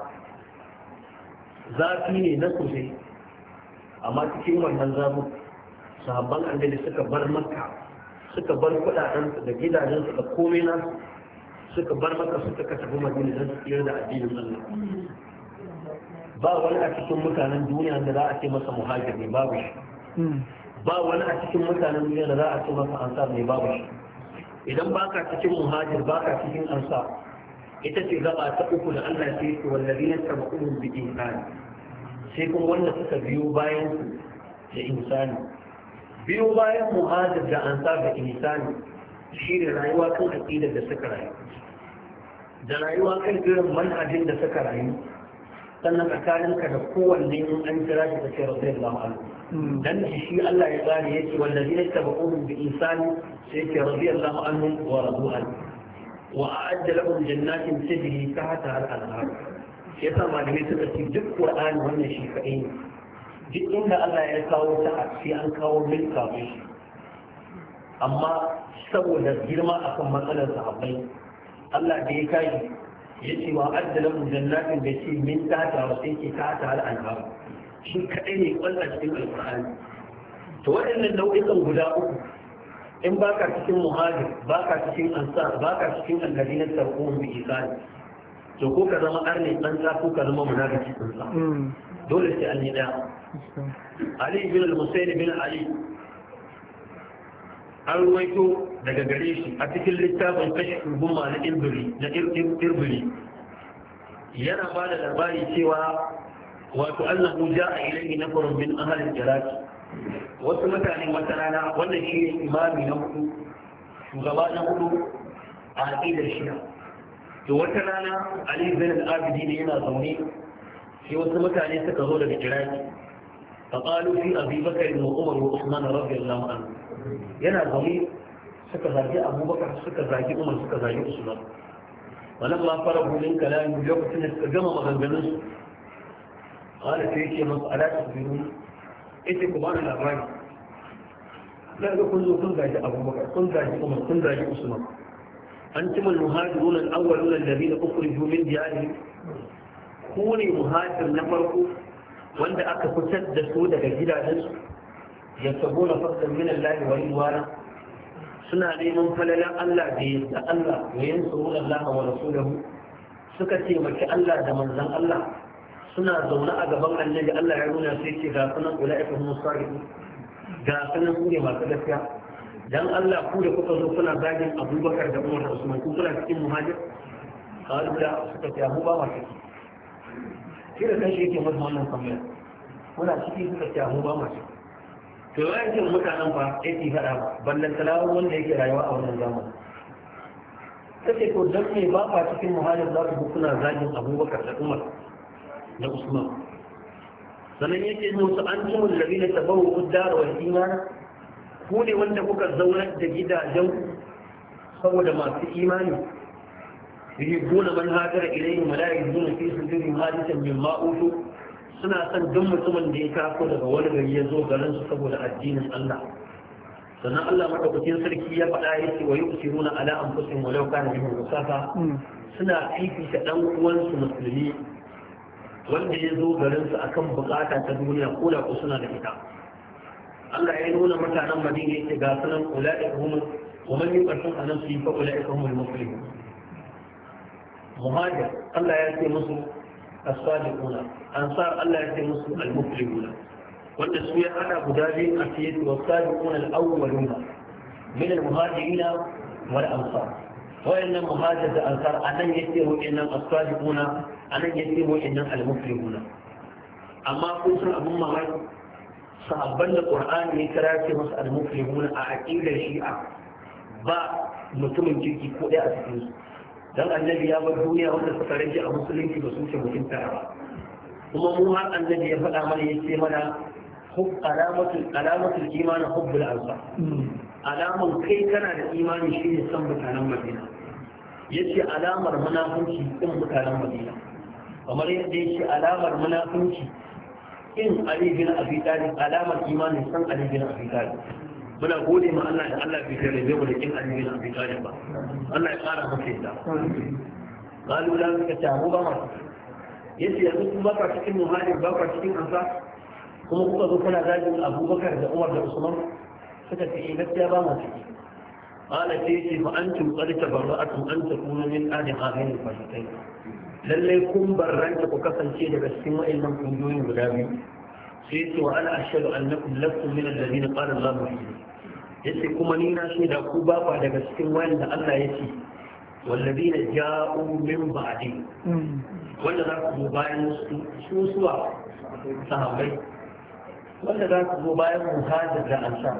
zafi ne na sosai amma cikin wannan zamu sahabban annabi suka bar makka suka bar kudadensu da gidajensu da komai nasu suka bar makka suka tafi madina don su tsira da addinin Allah ba wani a cikin mutanen duniya da za a ce masa muhajir ne babu shi ba wani a cikin mutanen duniya da za a ce masa ansar ne babu shi idan baka cikin muhajir baka cikin ansar ita ce gaba ta uku da Allah ya ce wallazina tabu'uhum bi ihsan sai kuma wanda suka biyo bayan su da insani biyo bayan muhajir da ansar da insani shi ne rayuwa kan aqidar da suka rayu da rayuwa kan irin manhajin da suka rayu sannan tsakaninka da kowanne in an kira shi da ce radiyallahu anhu dan shi Allah ya tsare yake wallazina tabu'uhum bi insani sai ce radiyallahu anhum wa radu anhu wa a'adda lahum jannatin tajri tahtaha al-anhar yasa malamai suka ce duk qur'ani wannan shi kaɗai ne duk inda Allah ya kawo ta sai an kawo min kafin shi amma saboda girma akan matsalar sahabbai Allah da ya kai ya ce wa addalan jannatin da ce min tata wa sai ke tata al-anhar shi kaɗai ne kwalla cikin alqur'ani to waɗannan nau'ikan guda uku in baka cikin muhajir baka cikin ansar baka cikin alladina tarqum bi isani to ko ka zama arne tsantsa ko ka zama munafiki tsantsa dole sai an yi daya Ali bin al-Husayn bin Ali an ruwaito daga gare shi a cikin littafin kashful gumma na irbili na irbili yana ba da labari cewa wato annahu ja'a ilayhi nafarun min ahli al-iraq wasu mutane wata rana wannan shi ne imami na hudu shugaba na hudu a aqidar shi'a to wata rana Ali bin al-Abidi ne yana zaune sai wasu mutane suka zo daga Iraki fa qalu fi Abi Bakr wa Umar wa Uthman radiyallahu anhu yana zaune suka zagi Abubakar suka zagi Umar suka zagi Usman wannan ma farahu min kalami lokacin da suka gama maganganun su qala sai yake masu ala tasbiru ite ku ba na labari dan ga kun zo kun zagi Abubakar kun zagi Umar kun zagi Usman أنتم المهاجرون الأولون الذين أخرجوا من ديارهم كوني مهاجر نفركم وأنت أكفتت دسودة جدا جنس يكتبون فضلا من الله ورضوانا سنة لمن فللا الله دين الله وينصرون الله ورسوله سكتي مك الله دمن زن الله سنة زونا أجبان النبي الله يعلمنا سيتي غافنا أولئك هم الصالحون غافنا كوني ما تلفيا dan Allah ku da kuka zo kuna zagin Abubakar da Umar da Usman ku kuna cikin muhajir qalu la suka ce Abu ba ma ciki kira kan shi yake masa wannan tambaya kuna ciki suka ce Abu ba ma ciki to yayin mutanen fa yake fada ballan talawa wanda yake rayuwa a wannan zamani kace ko dan me ba ka cikin muhajir za ku kuna zagin Abubakar da Umar da Usman sannan yake musu an tumul ladina tabawu ad-dar wal iman ku ne wanda kuka zaunar da gidajen saboda masu imani yuhibbuna man hajara ilayhim wa la yajiduna fi sudurihim hajatan mimma utu suna son duk mutumin da ya taso daga wani gari ya zo garin su saboda addinin Allah sannan Allah madaukakin sarki ya faɗa yake wa yusiruna ala anfusihim walau kana bihim khasasa suna fifita dan uwansu musulmi wanda ya zo garin su akan bukata ta duniya ko da ko suna da ita Allah ya nuna mutanen Madina yake ga sunan ulaiika hum wa man yuqasim an nafsi fa ulaiika humul muflihun muhajir Allah ya ce musu as-sadiquna ansar Allah ya ce musu al-muflihuna wanda su ya hada guda biyu a cikin was-sadiquna al-awwaluna min al-muhajirin wal ansar wayannan muhajir da ansar anan yake wayannan as-sadiquna anan yake wayannan al-muflihuna amma kun san abun mamaki sahabban da Qur'ani ya kira ce musu al-muflihuna a aqidar Shi'a ba mutumin kirki ko ɗaya a cikin su dan annabi ya bar duniya wanda suka rage a musulunci ba su ce mutum tara ba kuma mu har annabi ya faɗa mana ya ce mana hub alamatul alamatul iman hubbul ansar alaman kai kana da imani shine san mutanen Madina yace alamar munafunci din mutanen Madina kamar yadda yace alamar munafunci in Ali bin Abi Talib alamar imani san Ali bin Abi Talib muna gode ma Allah da Allah bai tarbe mu da kin Ali bin Abi Talib ba Allah ya kara masa yadda qalu la ka tabu ba ma yace yanzu kun ba ka cikin muhajir ba ka cikin ansar kuma kuka zo kana zagin Abubakar da Umar da Usman suka ce gaskiya ba mu ciki qala sai yace fa antum qad tabarra'atum an takunu min ahli hadhihi al-fasiqain lalle kun barranta ku kasance daga cikin wa'annan kungiyoyin guda biyu sai yace wa ana ashhadu annakum lastum min alladhina qala Allahu fihi yace kuma ni na shaida ku ba ba daga cikin wanda Allah ya ce walladina ja'u min ba'di wanda za ku zo bayan su suwa sahabbai wanda za ku zo bayan muhajir da ansar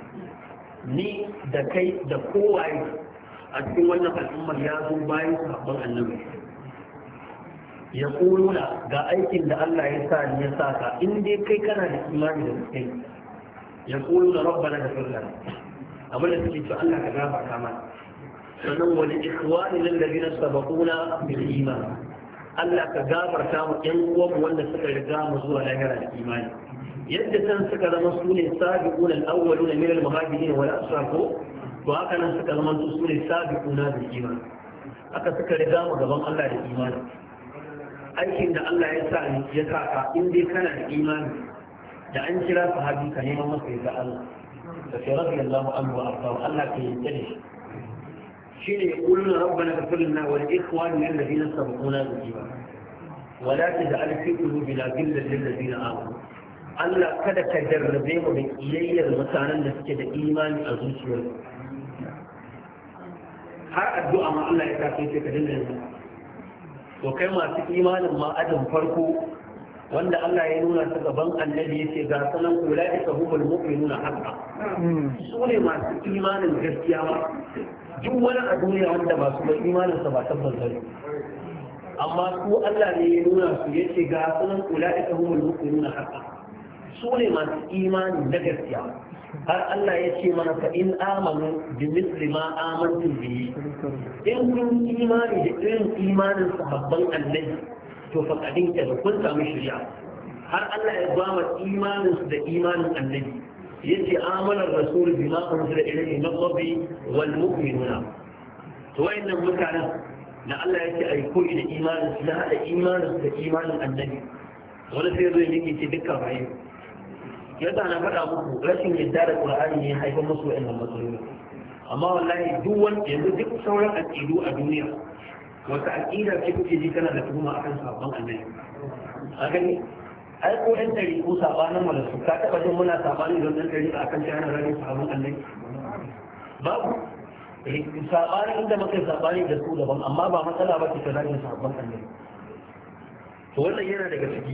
ni da kai da kowaye a cikin wannan al'ummar ya zo bayan sahabban annabi ya kuluna ga aikin da Allah ya sa ni ya sa ka in dai kai kana da imani da kai ya kuluna rabbana ghfir lana abin da suke cewa Allah ka gafarta mana sannan wani ikhwani lil ladina sabaquna bil iman Allah ka gafarta mu ɗan uwan wanda suka riga mu zuwa lahira da imani yadda san suka zama su ne sabiquna al-awwaluna min al-muhajirin wal ansar ko to haka nan suka zama su ne sabiquna bil iman haka suka riga mu gaban Allah da imani aikin da Allah ya sa ni ya sa ka in dai kana da imani da an kira sahabi ka neman masa ya Allah da sai radiyallahu anhu wa arda Allah ke yi da shi shine yaquluna rabbana ighfir lana wa li ikhwanina alladhina sabaquna bil iman wa la taj'al fi qulubina ghillan lil ladina amanu Allah kada ka jarrabe mu da kiyayyar mutanen da suke da imani a zuciyarsu har addu'a ma Allah ya kafe sai ka dinga yin to kai masu imanin ma ajin farko wanda Allah ya nuna ta gaban annabi yace ga sanan ulaika humul mu'minuna haqqan su ne masu imanin gaskiya ma duk wani a duniya wanda ba su ba imanin sa ba tabbas bane amma su Allah ne ya nuna su yace ga sanan ulaika humul mu'minuna haqqan su ne masu imani na gaskiya har Allah ya ce mana fa in amanu bi misli ma amantu bi in kun imani da irin imanin sahabban annabi to fa kadin ka da kun samu shari'a har Allah ya ba mu imanin su da imanin annabi yace amana rasul bima unzila ilayhi min rabbi wal mu'minuna to wayannan mutanen da Allah yake ai koyi da imanin su da hada imanin su da imanin annabi wala sai zai yake ce dukkan rayu yadda na faɗa muku rashin yadda da Qur'ani ne haifar musu wa'annan matsaloli amma wallahi duk wanda yanzu duk sauran aqidu a duniya wata aqida ce kuke ji kana da tuhuma akan sabon annabi a gani ai ko ɗan dari ko sabanin mu da su ka taɓa jin muna sabani don ɗan dari akan ta yana rage sabon annabi babu sabanin inda muka sabani da su daban amma ba matsala ba ce ta rage sabon annabi to wannan yana daga ciki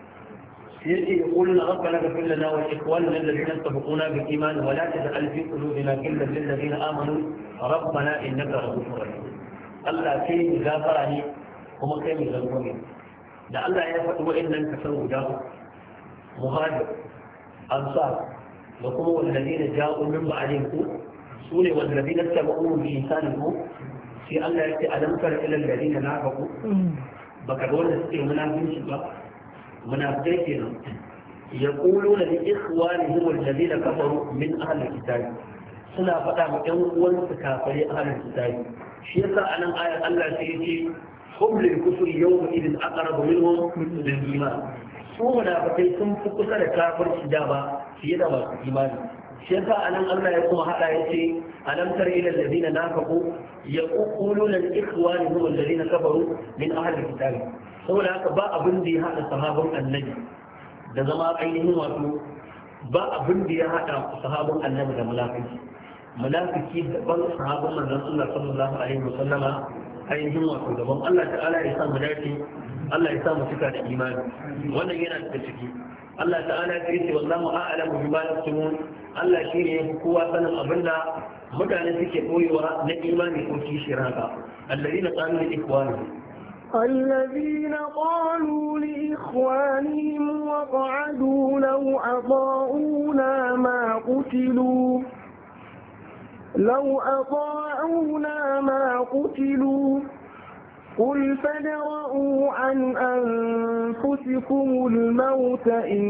يجي يقولون ربنا اغفر لنا ولإخواننا الذين سبقونا بالإيمان ولا تجعل في قلوبنا غلا للذين آمنوا ربنا إنك رؤوف رحيم الله كي غفرني وما كي يغفرني da Allah ya faɗi wa'annan kasar guda muhajir ansar da kuma wallazina ja'u min ba'dihim ku sune wallazina tabi'u bi ihsan ku sai Allah ya ce alam tara ila alladhina nafaqu baka ga wanda suke munafici ba منافقين كنا يقولون لإخوانهم الذين كفروا من أهل الكتاب سنة فتاة مئون كافري أهل الكتاب شيئا أنا آية الله سيتي هم للكفر يومئذ أقرب منهم للإيمان su munafikai sun fi kusa da kafirci da ba fiye da masu imani shi yasa anan Allah ya kuma hada yace alam tar ila alladhina nafaqu yaquluna li ikhwanihim alladhina kafaru min ahli alkitab saboda haka ba abin da ya hada sahabban annabi da zama ainihin wato ba abin da ya hada sahabban annabi da munafiki munafiki daban sahabban manzon Allah sallallahu alaihi wasallama ainihin wato daban Allah ta'ala ya sa mu dace Allah ya sa mu cika da imani wannan yana da ciki Allah ta'ala ya ce wallahu a'lamu bima yaktumun Allah shine yafi kowa sanin abinda mutane suke koyewa na imani ko kishiyar haka alladhina qalu li ikhwanihim الذين قالوا لإخوانهم وقعدوا لو أطاعونا ما قتلوا لو أطاعونا ما قتلوا قل فادرءوا عن أنفسكم الموت إن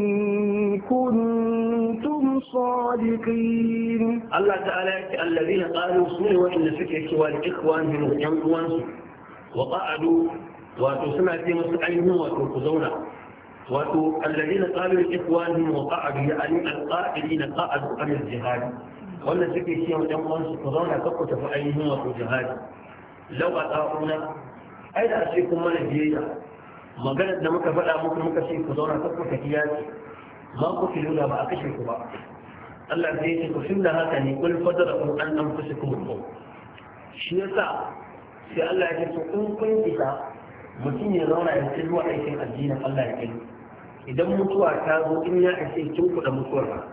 كنتم صادقين. الله تعالى الذين قالوا سنوا وإن سكت والإخوانهم ينقوانسوا وقعدوا وتسمع في مسعيهم وتركزونا وتو الذين قالوا لإخوانهم وقعدوا يعني القائلين قعدوا عن الجهاد وأن سكت شيئا ينقوانسوا تظون كفت فأيهم وتجهاد لو أطاعونا أين أشيكم من الجيدة ما قالت لما كفلا ممكن مكشي تظون كفت كياتي ما قتلوا لا ما أكشفوا بقى الله زيتي كفلنا هكذا قل فدرأوا عن أنفسكم الموت شيئا sai Allah ya ce in kun isa mutum ya zauna ya ci zuwa aikin addinin Allah ya kai idan mutuwa ta zo in ya isa kin kuɗa mutuwar ba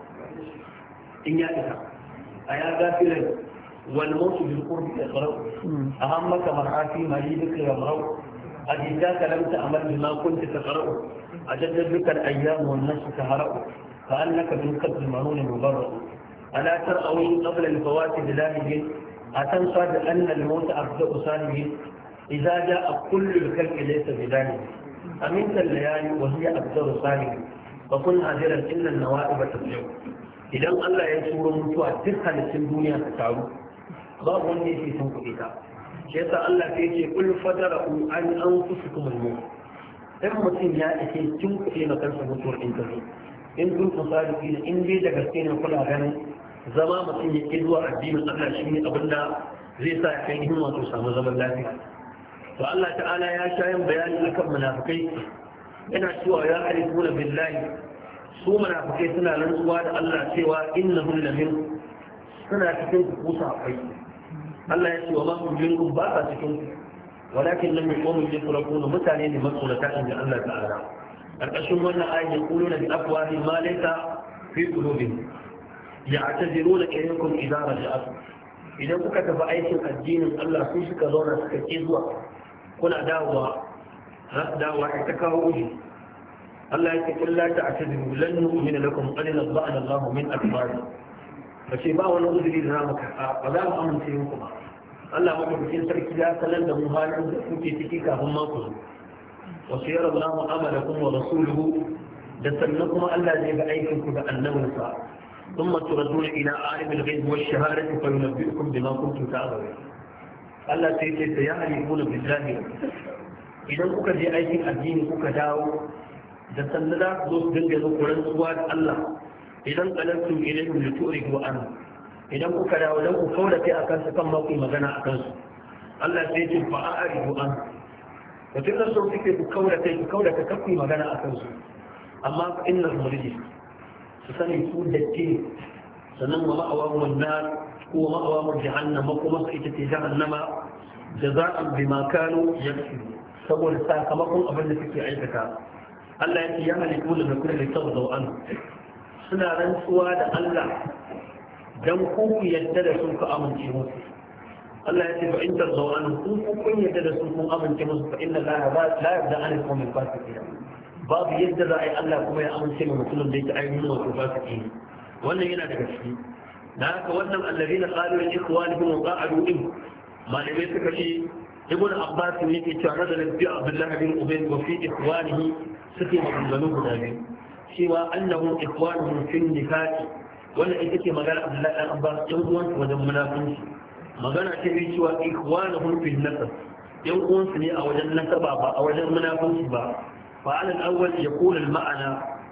in ya isa a ya gafirin wal mautu bil qurbi yaqra'u ahamma kamar afi malidika yamra'u ajidaka lam ta'mal bima kunta taqra'u ajadduka al ayyam wan nas tahra'u fa annaka min qadr manun mubarra'u ala tar'u qabla al fawatid lahi أتنصى بأن الموت أبدأ صالح إذا جاء كل الكلب ليس بذلك أمنت الليالي وهي أبدأ صالح وكن هادرا إن النوائب تبلغ إذا الله يسور متوى تلك الدنيا تتعب باب وني في سنك إذا شيء الله فيه كل فترة عن أنفسكم الموت إن متين يا إخي تنك في مكان سموتور إنتظر إن كنتم صادقين إن بيدك السين كل أغاني zama mutum ya ƙi zuwa addinin Allah shi ne abin da zai sa ya kai himma to samu zaman lafiya to Allah ta'ala ya sha yin bayani akan munafikai yana cewa ya arifuna billahi su munafikai suna rantsuwa da Allah cewa innahum lamin suna cikin kusa akwai Allah ya ce wa ma hum minkum ba sa cikin walakin lam yakunu yafraquna mutane ne matsulata inda Allah ta'ala karkashin wannan ayin yaquluna bi afwahi ma laysa fi qulubihim يعتذرون إليكم إذا رجعتم إذا كنت بأيكم الدين الله سوشك دورا سكتزوا كنا دعوة دعوة اعتكاوه الله يقول لا تعتذروا لن نؤمن لكم قد نضعنا الله من أكبارنا فشيباء ونغذر إذنامك وذلك أمن سيوكم الله مجبكين سرك لا سلند مهالا فكي تكيكا هم ماكم وسير الله أملكم ورسوله دسلنكم ألا جيب أيكم بأنه نساء ثم تردون إلى عالم الغيب والشهادة فينبئكم بما كنتم تعملون الله سيدي سيعرفون بالله إذا كنت في أيدي الدين كنت داو دسندا دوس دنجا ذكرن سواد الله إذا قلبتم إليهم لتؤركوا عنه إذا كنت داو لو قولك أكنس كم موقي مغنى أكنس الله سيدي فأعرفوا عنه وتلك صوتك بقولك بقولك كفي مغنى أكنس أما إنهم رجس su sani su datti sannan wa ma'awamul nar ko ma'awamul jahannama kuma su ita ce jahannama jaza'an bima kanu yaksubu saboda sakamakon abin da suke aikata Allah ya ce ya haliku da kullu tawzu an suna rantsuwa da Allah dan ku yadda da su ku amince musu Allah ya ce fa in tarzu an ku kun yadda da su kun amince musu fa inna la la yabda an al-qawmi fasiqin babu yadda za a yi Allah kuma ya amince ma mutumin da yake ainihin wato fasiki ne wannan yana daga ciki da haka wannan allazina qalu li ikhwanihim wa qa'adu in malamai suka ce ibn abbas ne ke cewa da nabi abdullah bin ubay wa fi ikhwanihi suke maganganu guda biyu cewa annahum ikhwanuhum fi nifaqi wannan ita ce magana abdullah bin abbas yan uwan wajen munafinci magana ce ne cewa ikhwanuhum fi nasab yan uwansu ne a wajen nasaba ba a wajen munafinci ba فعلى الأول يقول المعنى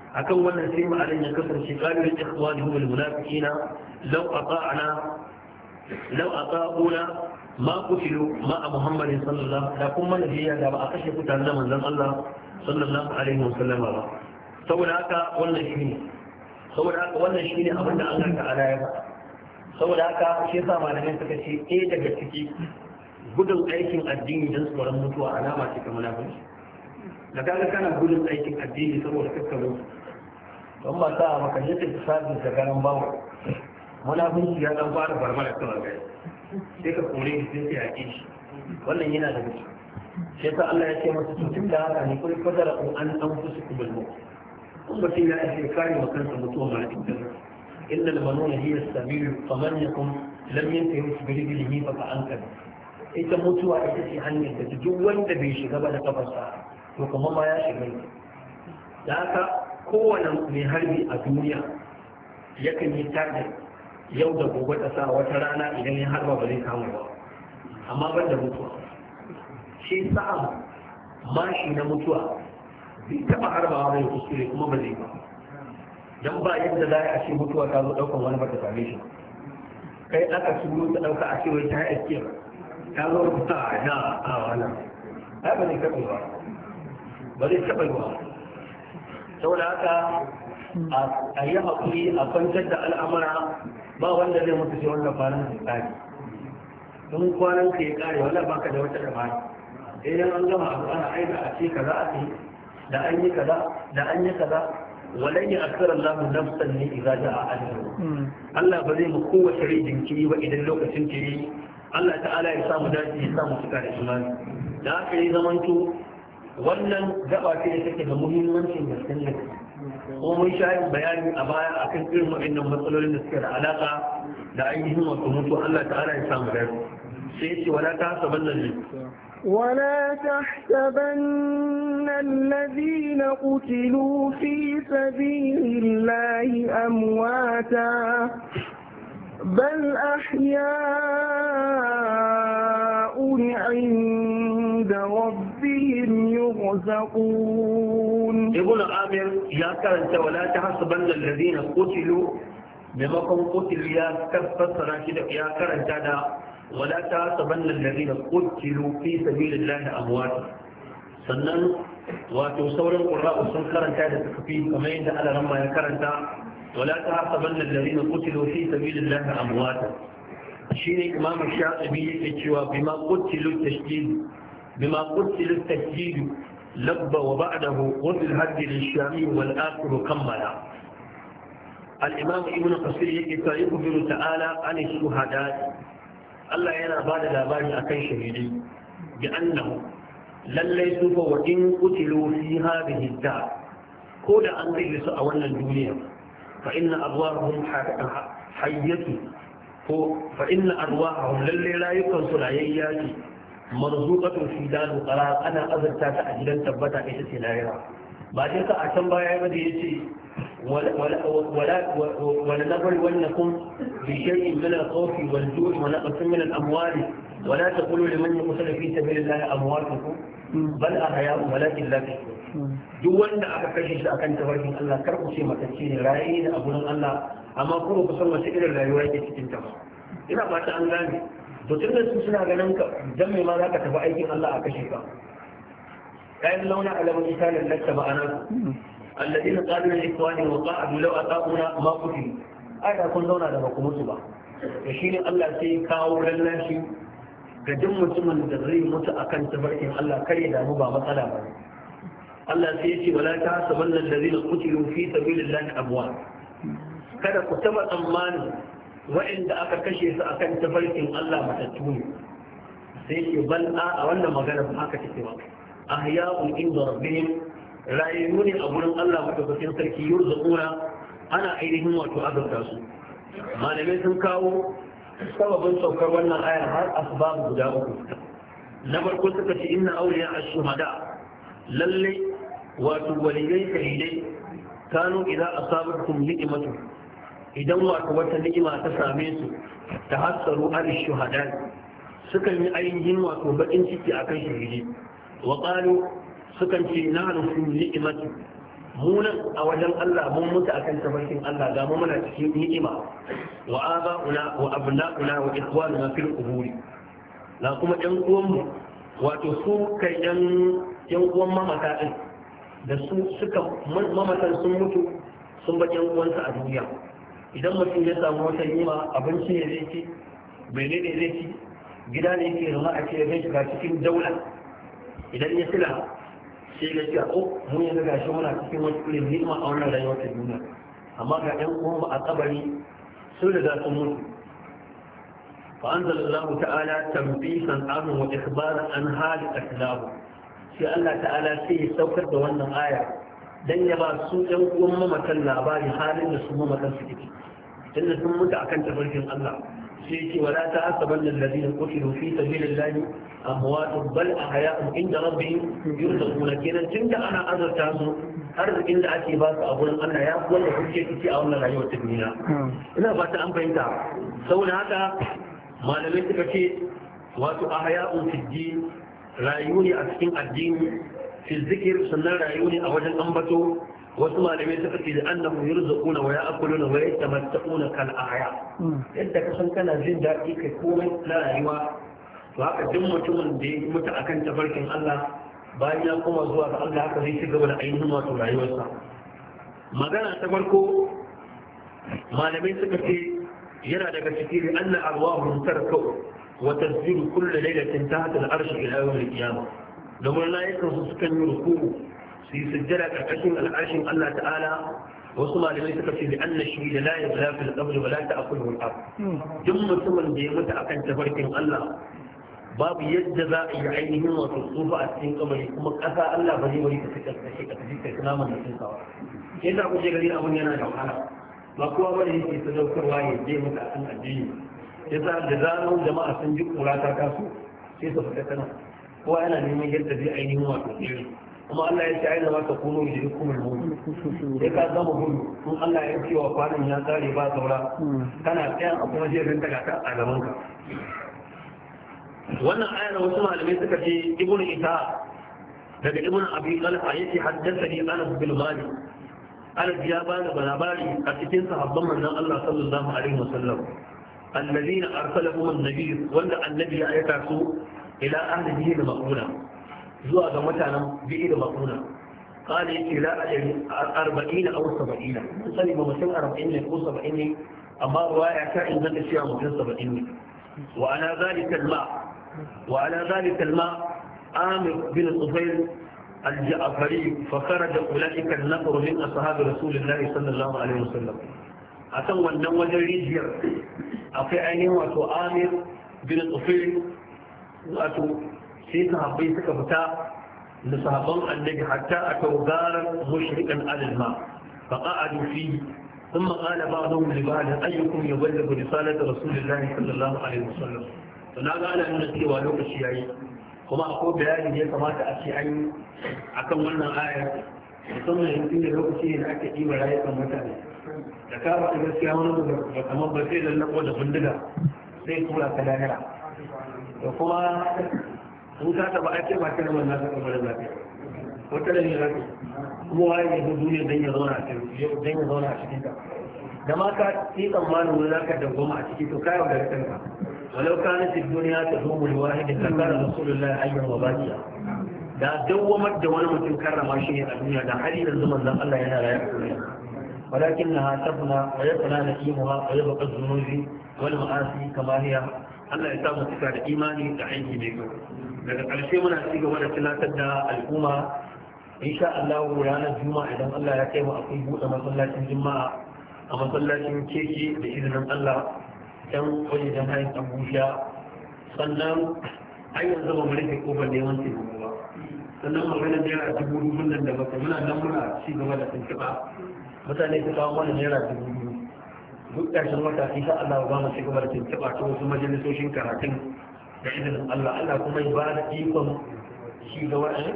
akan wannan sai ma'anin ya kasance qalul ikhwanihum almunafiqina law ata'ana law ata'una ma qutilu ma muhammadin sallallahu da kuma nabiya da ba a kashe kutan da manzon Allah sallallahu alaihi wasallam ba saboda haka wannan shine saboda haka wannan shine abin da Allah ta'ala ya faɗa saboda haka shi yasa malamai suka ce eh daga ciki gudun aikin addini don tsoron mutuwa alama ce ta munafiki da kaga kana gudun aikin addini saboda kakkaro don ba sa maka yi ta sabi da garan bawo munafiki ya dan fara barbara kawai gai sai ka kore shi sai ya ki shi wannan yana da gaske sai ta Allah ya ce masa tutun da haka ne kuma fadara an an fusu kubul kun ba ya ake kare wa kansa mutuwa ba cikin inna al-manuna hiya as-sabil faman yakum lam yantahi bi rijlihi fa ka'anka ita mutuwa ita ce hanyar da duk wanda bai shiga ba da kafarsa to kuma ma ya shiga da haka kowane mai harbi a duniya yakan yi target yau da gobe ta sa wata rana idan ya harba ba zai kama ba amma ban da mutuwa shi sa'a mashi na mutuwa bai taɓa harbawa bai kuskure kuma ba zai ba don ba yadda za a ce mutuwa ta zo ɗaukan wani ba ta same shi kai aka suru ta ɗauka a ce wai ta yi ta zo rubuta a na a wannan ai ba zai taɓa ba ba zai taɓa ba saboda haka a yi haƙuri a kwantar da al'amura ba wanda zai mutu sai wanda kwanan su tsari don kwanan ka ya ƙare wala baka da wata dabara idan an gama abu ana aika a ce kaza a ce da an yi kaza da an yi kaza walan ya akara Allah nafsan ne idza jaa ajaluha Allah ba zai mu kowace rai jinkiri ba idan lokacin ta yi Allah ta'ala ya samu dace ya samu cika da imani da haka yi zamanto wannan gaba ce da take da muhimmancin gaskiyar da ko mun sha yin bayani a baya akan irin waɗannan matsalolin da suke da alaka da ainihin wato mutu Allah ta'ala ya samu dace sai ya ce wala ta sabanna ne ولا تحسبن الذين قتلوا في سبيل الله أمواتا بل أحياء عند ربهم يرزقون ابن عامر يا كرنت ولا تحسبن الذين قتلوا بمقام قتل يا كفر يا كرنت ولا تحسبن الذين قتلوا في سبيل الله أمواتا sannan wato sauran ƙura'u sun karanta da tafi kamar yadda alaramma ya karanta wala ta hasaban nan lalina kutilu fi sabilillahi amwata shine imam shafi'i yake cewa bima qutilu tashdid bima qutilu tashdid labba wa ba'dahu wa bil hadd lil-shami wal akhir kammala al-imam ibn qasir yake ta yukhbiru ta'ala an shuhada Allah yana bada labari akan shahidi bi annahu lallai su fa wa in qutilu fi hadhihi dar ko da an kai su a wannan duniya fa inna arwahum hayyatu ko fa inna arwahum lallai rayukan su rayayyaki marzuqatu fi dar qarar ana azarta ta a gidan tabbata ita ce lahira ba dai ka a can baya ba da yace wala wala wala nabri wannakum bi shay'in min al-khawfi wal-ju'i wa naqsin min al-amwali ولا تقولوا لمن يقتل في سبيل الله أمواتكم بل أحياء ولكن لا تشعرون duk wanda aka kashe shi akan tabarkin Allah kar ku ce matacce ne rayi ne a gurin Allah amma kuma ku san wace irin rayuwa yake cikin ta ina fata an gane to tunda su suna ganin ka dan me ma za ka tafi aikin Allah a kashe ka kayan launa alamun misalin lakka ma'ana alladina qalu lil ikhwani wa qa'adu law ataquna ma qutilu ai da kun zauna da ba ku mutu ba to shine Allah sai kawo lallashi ga duk mutumin da zai mutu akan tabarkin Allah kar ya damu ba matsala ba Allah sai ya ce wala ta sabanna allazina qutilu fi sabilillahi amwat kada ku taba tsammani wa'inda aka kashe su akan tabarkin Allah matattu ne sai ce bal a wannan magana ba haka take ba ahya'un inda rabbihim rayuwa ne a gurin Allah madaukakin sarki yurzaquna ana ainihin wato azabta su malamai sun kawo sababin saukar wannan ayar har asbab guda uku na farko suka ce inna awliya ash-shuhada lalle wato waliyai shahidai kanu idan asabatkum ni'matu idan wato wata ni'ima ta same su ta hassaru al-shuhada sukan yi ainihin wato bakin ciki akan shahidi wa qalu sukan ce nahnu fi ni'mati mu nan a wajen Allah mun mutu akan tabarkin Allah ga mu muna cikin ni'ima wa aba'una wa abna'una wa ikhwanuna fil quburi na kuma ɗan uwanmu wato su kai ɗan ɗan uwan mamata ɗin da su suka mamatan sun mutu sun ba ɗan uwansa a duniya idan mutum ya samu wata yima abinci ne zai ci bene ne zai ci gida ne ke zama a ce zai shiga cikin daula idan ya sila sai ga cewa oh mun yanzu ga shi muna cikin wani irin ni'ima a wannan rayuwar ta duniya amma ga ɗan uwanmu a kabari sun riga sun mutu فأنزل الله تعالى تنبيها عنه وإخبارا عن حال أسلافه sai Allah ta'ala sai ya saukar da wannan aya dan ya ba su ɗan uwan mamatan labari halin da su mamatan su ciki tunda sun mutu akan tafarkin Allah sai ce wala ta'asabanna alladhina qutilu fi sabilillahi amwatun bal ahya'un inda rabbihim yurzaquna kenan tunda ana azurta su arzikin da ake ba su a gurin Allah ya wanda kuke ciki a wannan rayuwar ta duniya ina fata an fahimta saboda haka malamai suka ce wato ahya'un fi din rayu ne a cikin addini fi zikir sannan rayu ne a wajen ambato wasu malamai suka ce da annahu yurzaquna wa ya'kuluna wa yatamatta'una kal ahya yadda ka san kana jin daɗi kai komai na rayuwa to haka duk mutumin da ya mutu akan tabarkin Allah bayan ya koma zuwa ga Allah haka zai ci gaba da ainihin wato rayuwarsa magana ta farko malamai suka ce yana daga cikin anna arwahum tarkau wa tasjudu kullu laylatin tahta al-arsh ila yawm al-qiyamah domin layukan su sukan yi ruku'u su yi sujjada karkashin al-arshin Allah ta'ala wasu malamai suka ce da anna shi da la yabla fil qabr wa la ta'kuluhu al-ard duk mutumin da ya mutu akan tafarkin Allah babu yadda za a yi ainihin wato tsufa a cikin kabari kuma ƙasa Allah ba zai bari ka fitar da shi ka tafi kai naman da tsinkawa yadda ku je gari abun yana da wahala ba kowa bane yake sadaukarwa ya je maka akan addini yasa da zarar jama'a sun ji kura ta kasu sai su fita kana kowa yana neman yadda zai ainihin wato tsere kuma Allah ya ce aina maka kuno da hukumul mu'min sai ka zama gudu in Allah ya ce wa kwanan ya tsare ba saura kana tsaya a kuma jerin daga ta a gaban ka wannan ayar wasu malamai suka ce ibnu ita daga ibnu abi talha yace haddathani anas bin malik Anas ya bani labari a cikin sahabban manzon Allah sallallahu alaihi wasallam alladhina arsalahum an-nabiy wanda annabi ya aika su ila ahlihi da maquna zuwa ga mutanen bi'i da maquna qala yake la ajri arba'ina aw sab'ina sai ba mutum arba'in ne ko sab'in ne amma ruwaya ta inganta cewa mutum sab'in ne wa ala zalika al-ma wa ala zalika al-ma amir bin Tufayl الجعفري فخرج أولئك النفر من أصحاب رسول الله صلى الله عليه وسلم أتم wannan wajen rijiyar akwai ainihin wato Amir bin Tufayl wato sai sahabbai suka fita da sahabban annabi hatta atau garan mushrikan alal-ma faqa'adu fihi ثم قال بعضهم لبعض أيكم يبلغ رسالة رسول الله صلى الله عليه وسلم فناغا أنا نسي ولوكشي yayi kuma akwai bayani da ya kamata a ce an yi a kan wannan ayar musamman yankin da lokaci da ake ɗiba rayukan mutane da ka ba a gaskiya wani ba kamar ba sai lallabo da bindiga sai tura ka lahira da kuma in ka taɓa ake ba ta nan nasa kamar da zafi wata da ne zafi kuma waye ne duniya don ya zauna a cikin don ya zauna a cikin ta da ma ka yi tsammanin wani zaka dangoma a ciki to kayan da kanka ولو كانت الدنيا تدوم لواحد لكان رسول الله حيا وباقيا da dawwamar da wani mutum karrama shi ne a duniya da hali da zaman dan Allah yana raye a duniya walakin na tabna wa yaqna na'imuha wa yabqa dhunubi wal ma'asi kama hiya Allah ya samu cika da imani da aiki mai kyau daga ƙarshe muna ci gaba da tunatar da al'umma insha Allah ranar juma'a idan Allah ya kai mu akwai buɗe masallacin juma'a a masallacin keke da izinin Allah can wajen hain abuja sannan an yanzu ba mu rufe kofar neman taimako ba sannan maganar naira dubu dubu nan da baka muna nan muna ci gaba da tuntuɓa mutane su kawo mana naira dubu dubu duk ƙarshen wata insha Allah ba mu ci gaba da tuntuɓa ta wasu majalisoshin karatun da izinin Allah Allah kuma ya ba da ikon ci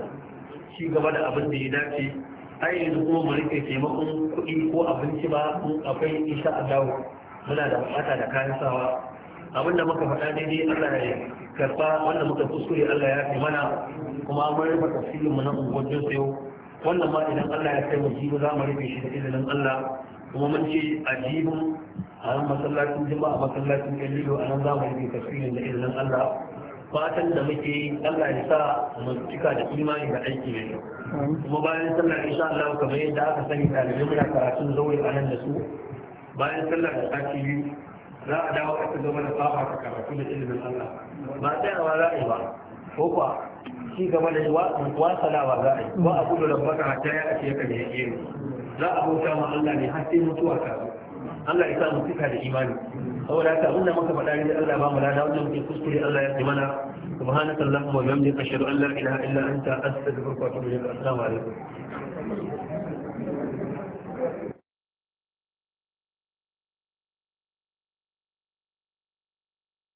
gaba da abin da ya dace ai yanzu kuma mu rufe taimakon kuɗi ko abinci ba akwai insha Allah muna da bukata da kayan sawa abinda muka faɗa daidai Allah ya karɓa wanda muka kuskure Allah ya fi mana kuma mun rufe tafsirin mu na ungwajin sayo wannan ma idan Allah ya kai mu jibi za mu rufe shi da izinin Allah kuma mun ce a jibin a nan masallacin jima'a masallacin yan lilo a nan za mu rufe tafsirin da izinin Allah fatan da muke yi Allah ya sa mu cika da imani da aiki ne kuma bayan sallah insha Allah kamar yadda aka sani ɗalibai muna karatun zaure a nan da su bayan sallah da sati biyu za a dawo aka zama da fafa ka karatu da ilimin Allah ba tsayawa za a yi ba ko kuwa shi gaba da wasalawa za a yi ba a kudu da baka hatta ya ake yakan yake za a bauta ma Allah ne har sai mutuwa ka Allah ya sa mu cika da imani saboda haka abinda muka faɗa ne Allah ba mu lada wannan muke kuskure Allah ya mana subhanaka allahumma wa bihamdika ashhadu an la ilaha illa anta astaghfiruka wa atubu ilaik assalamu alaikum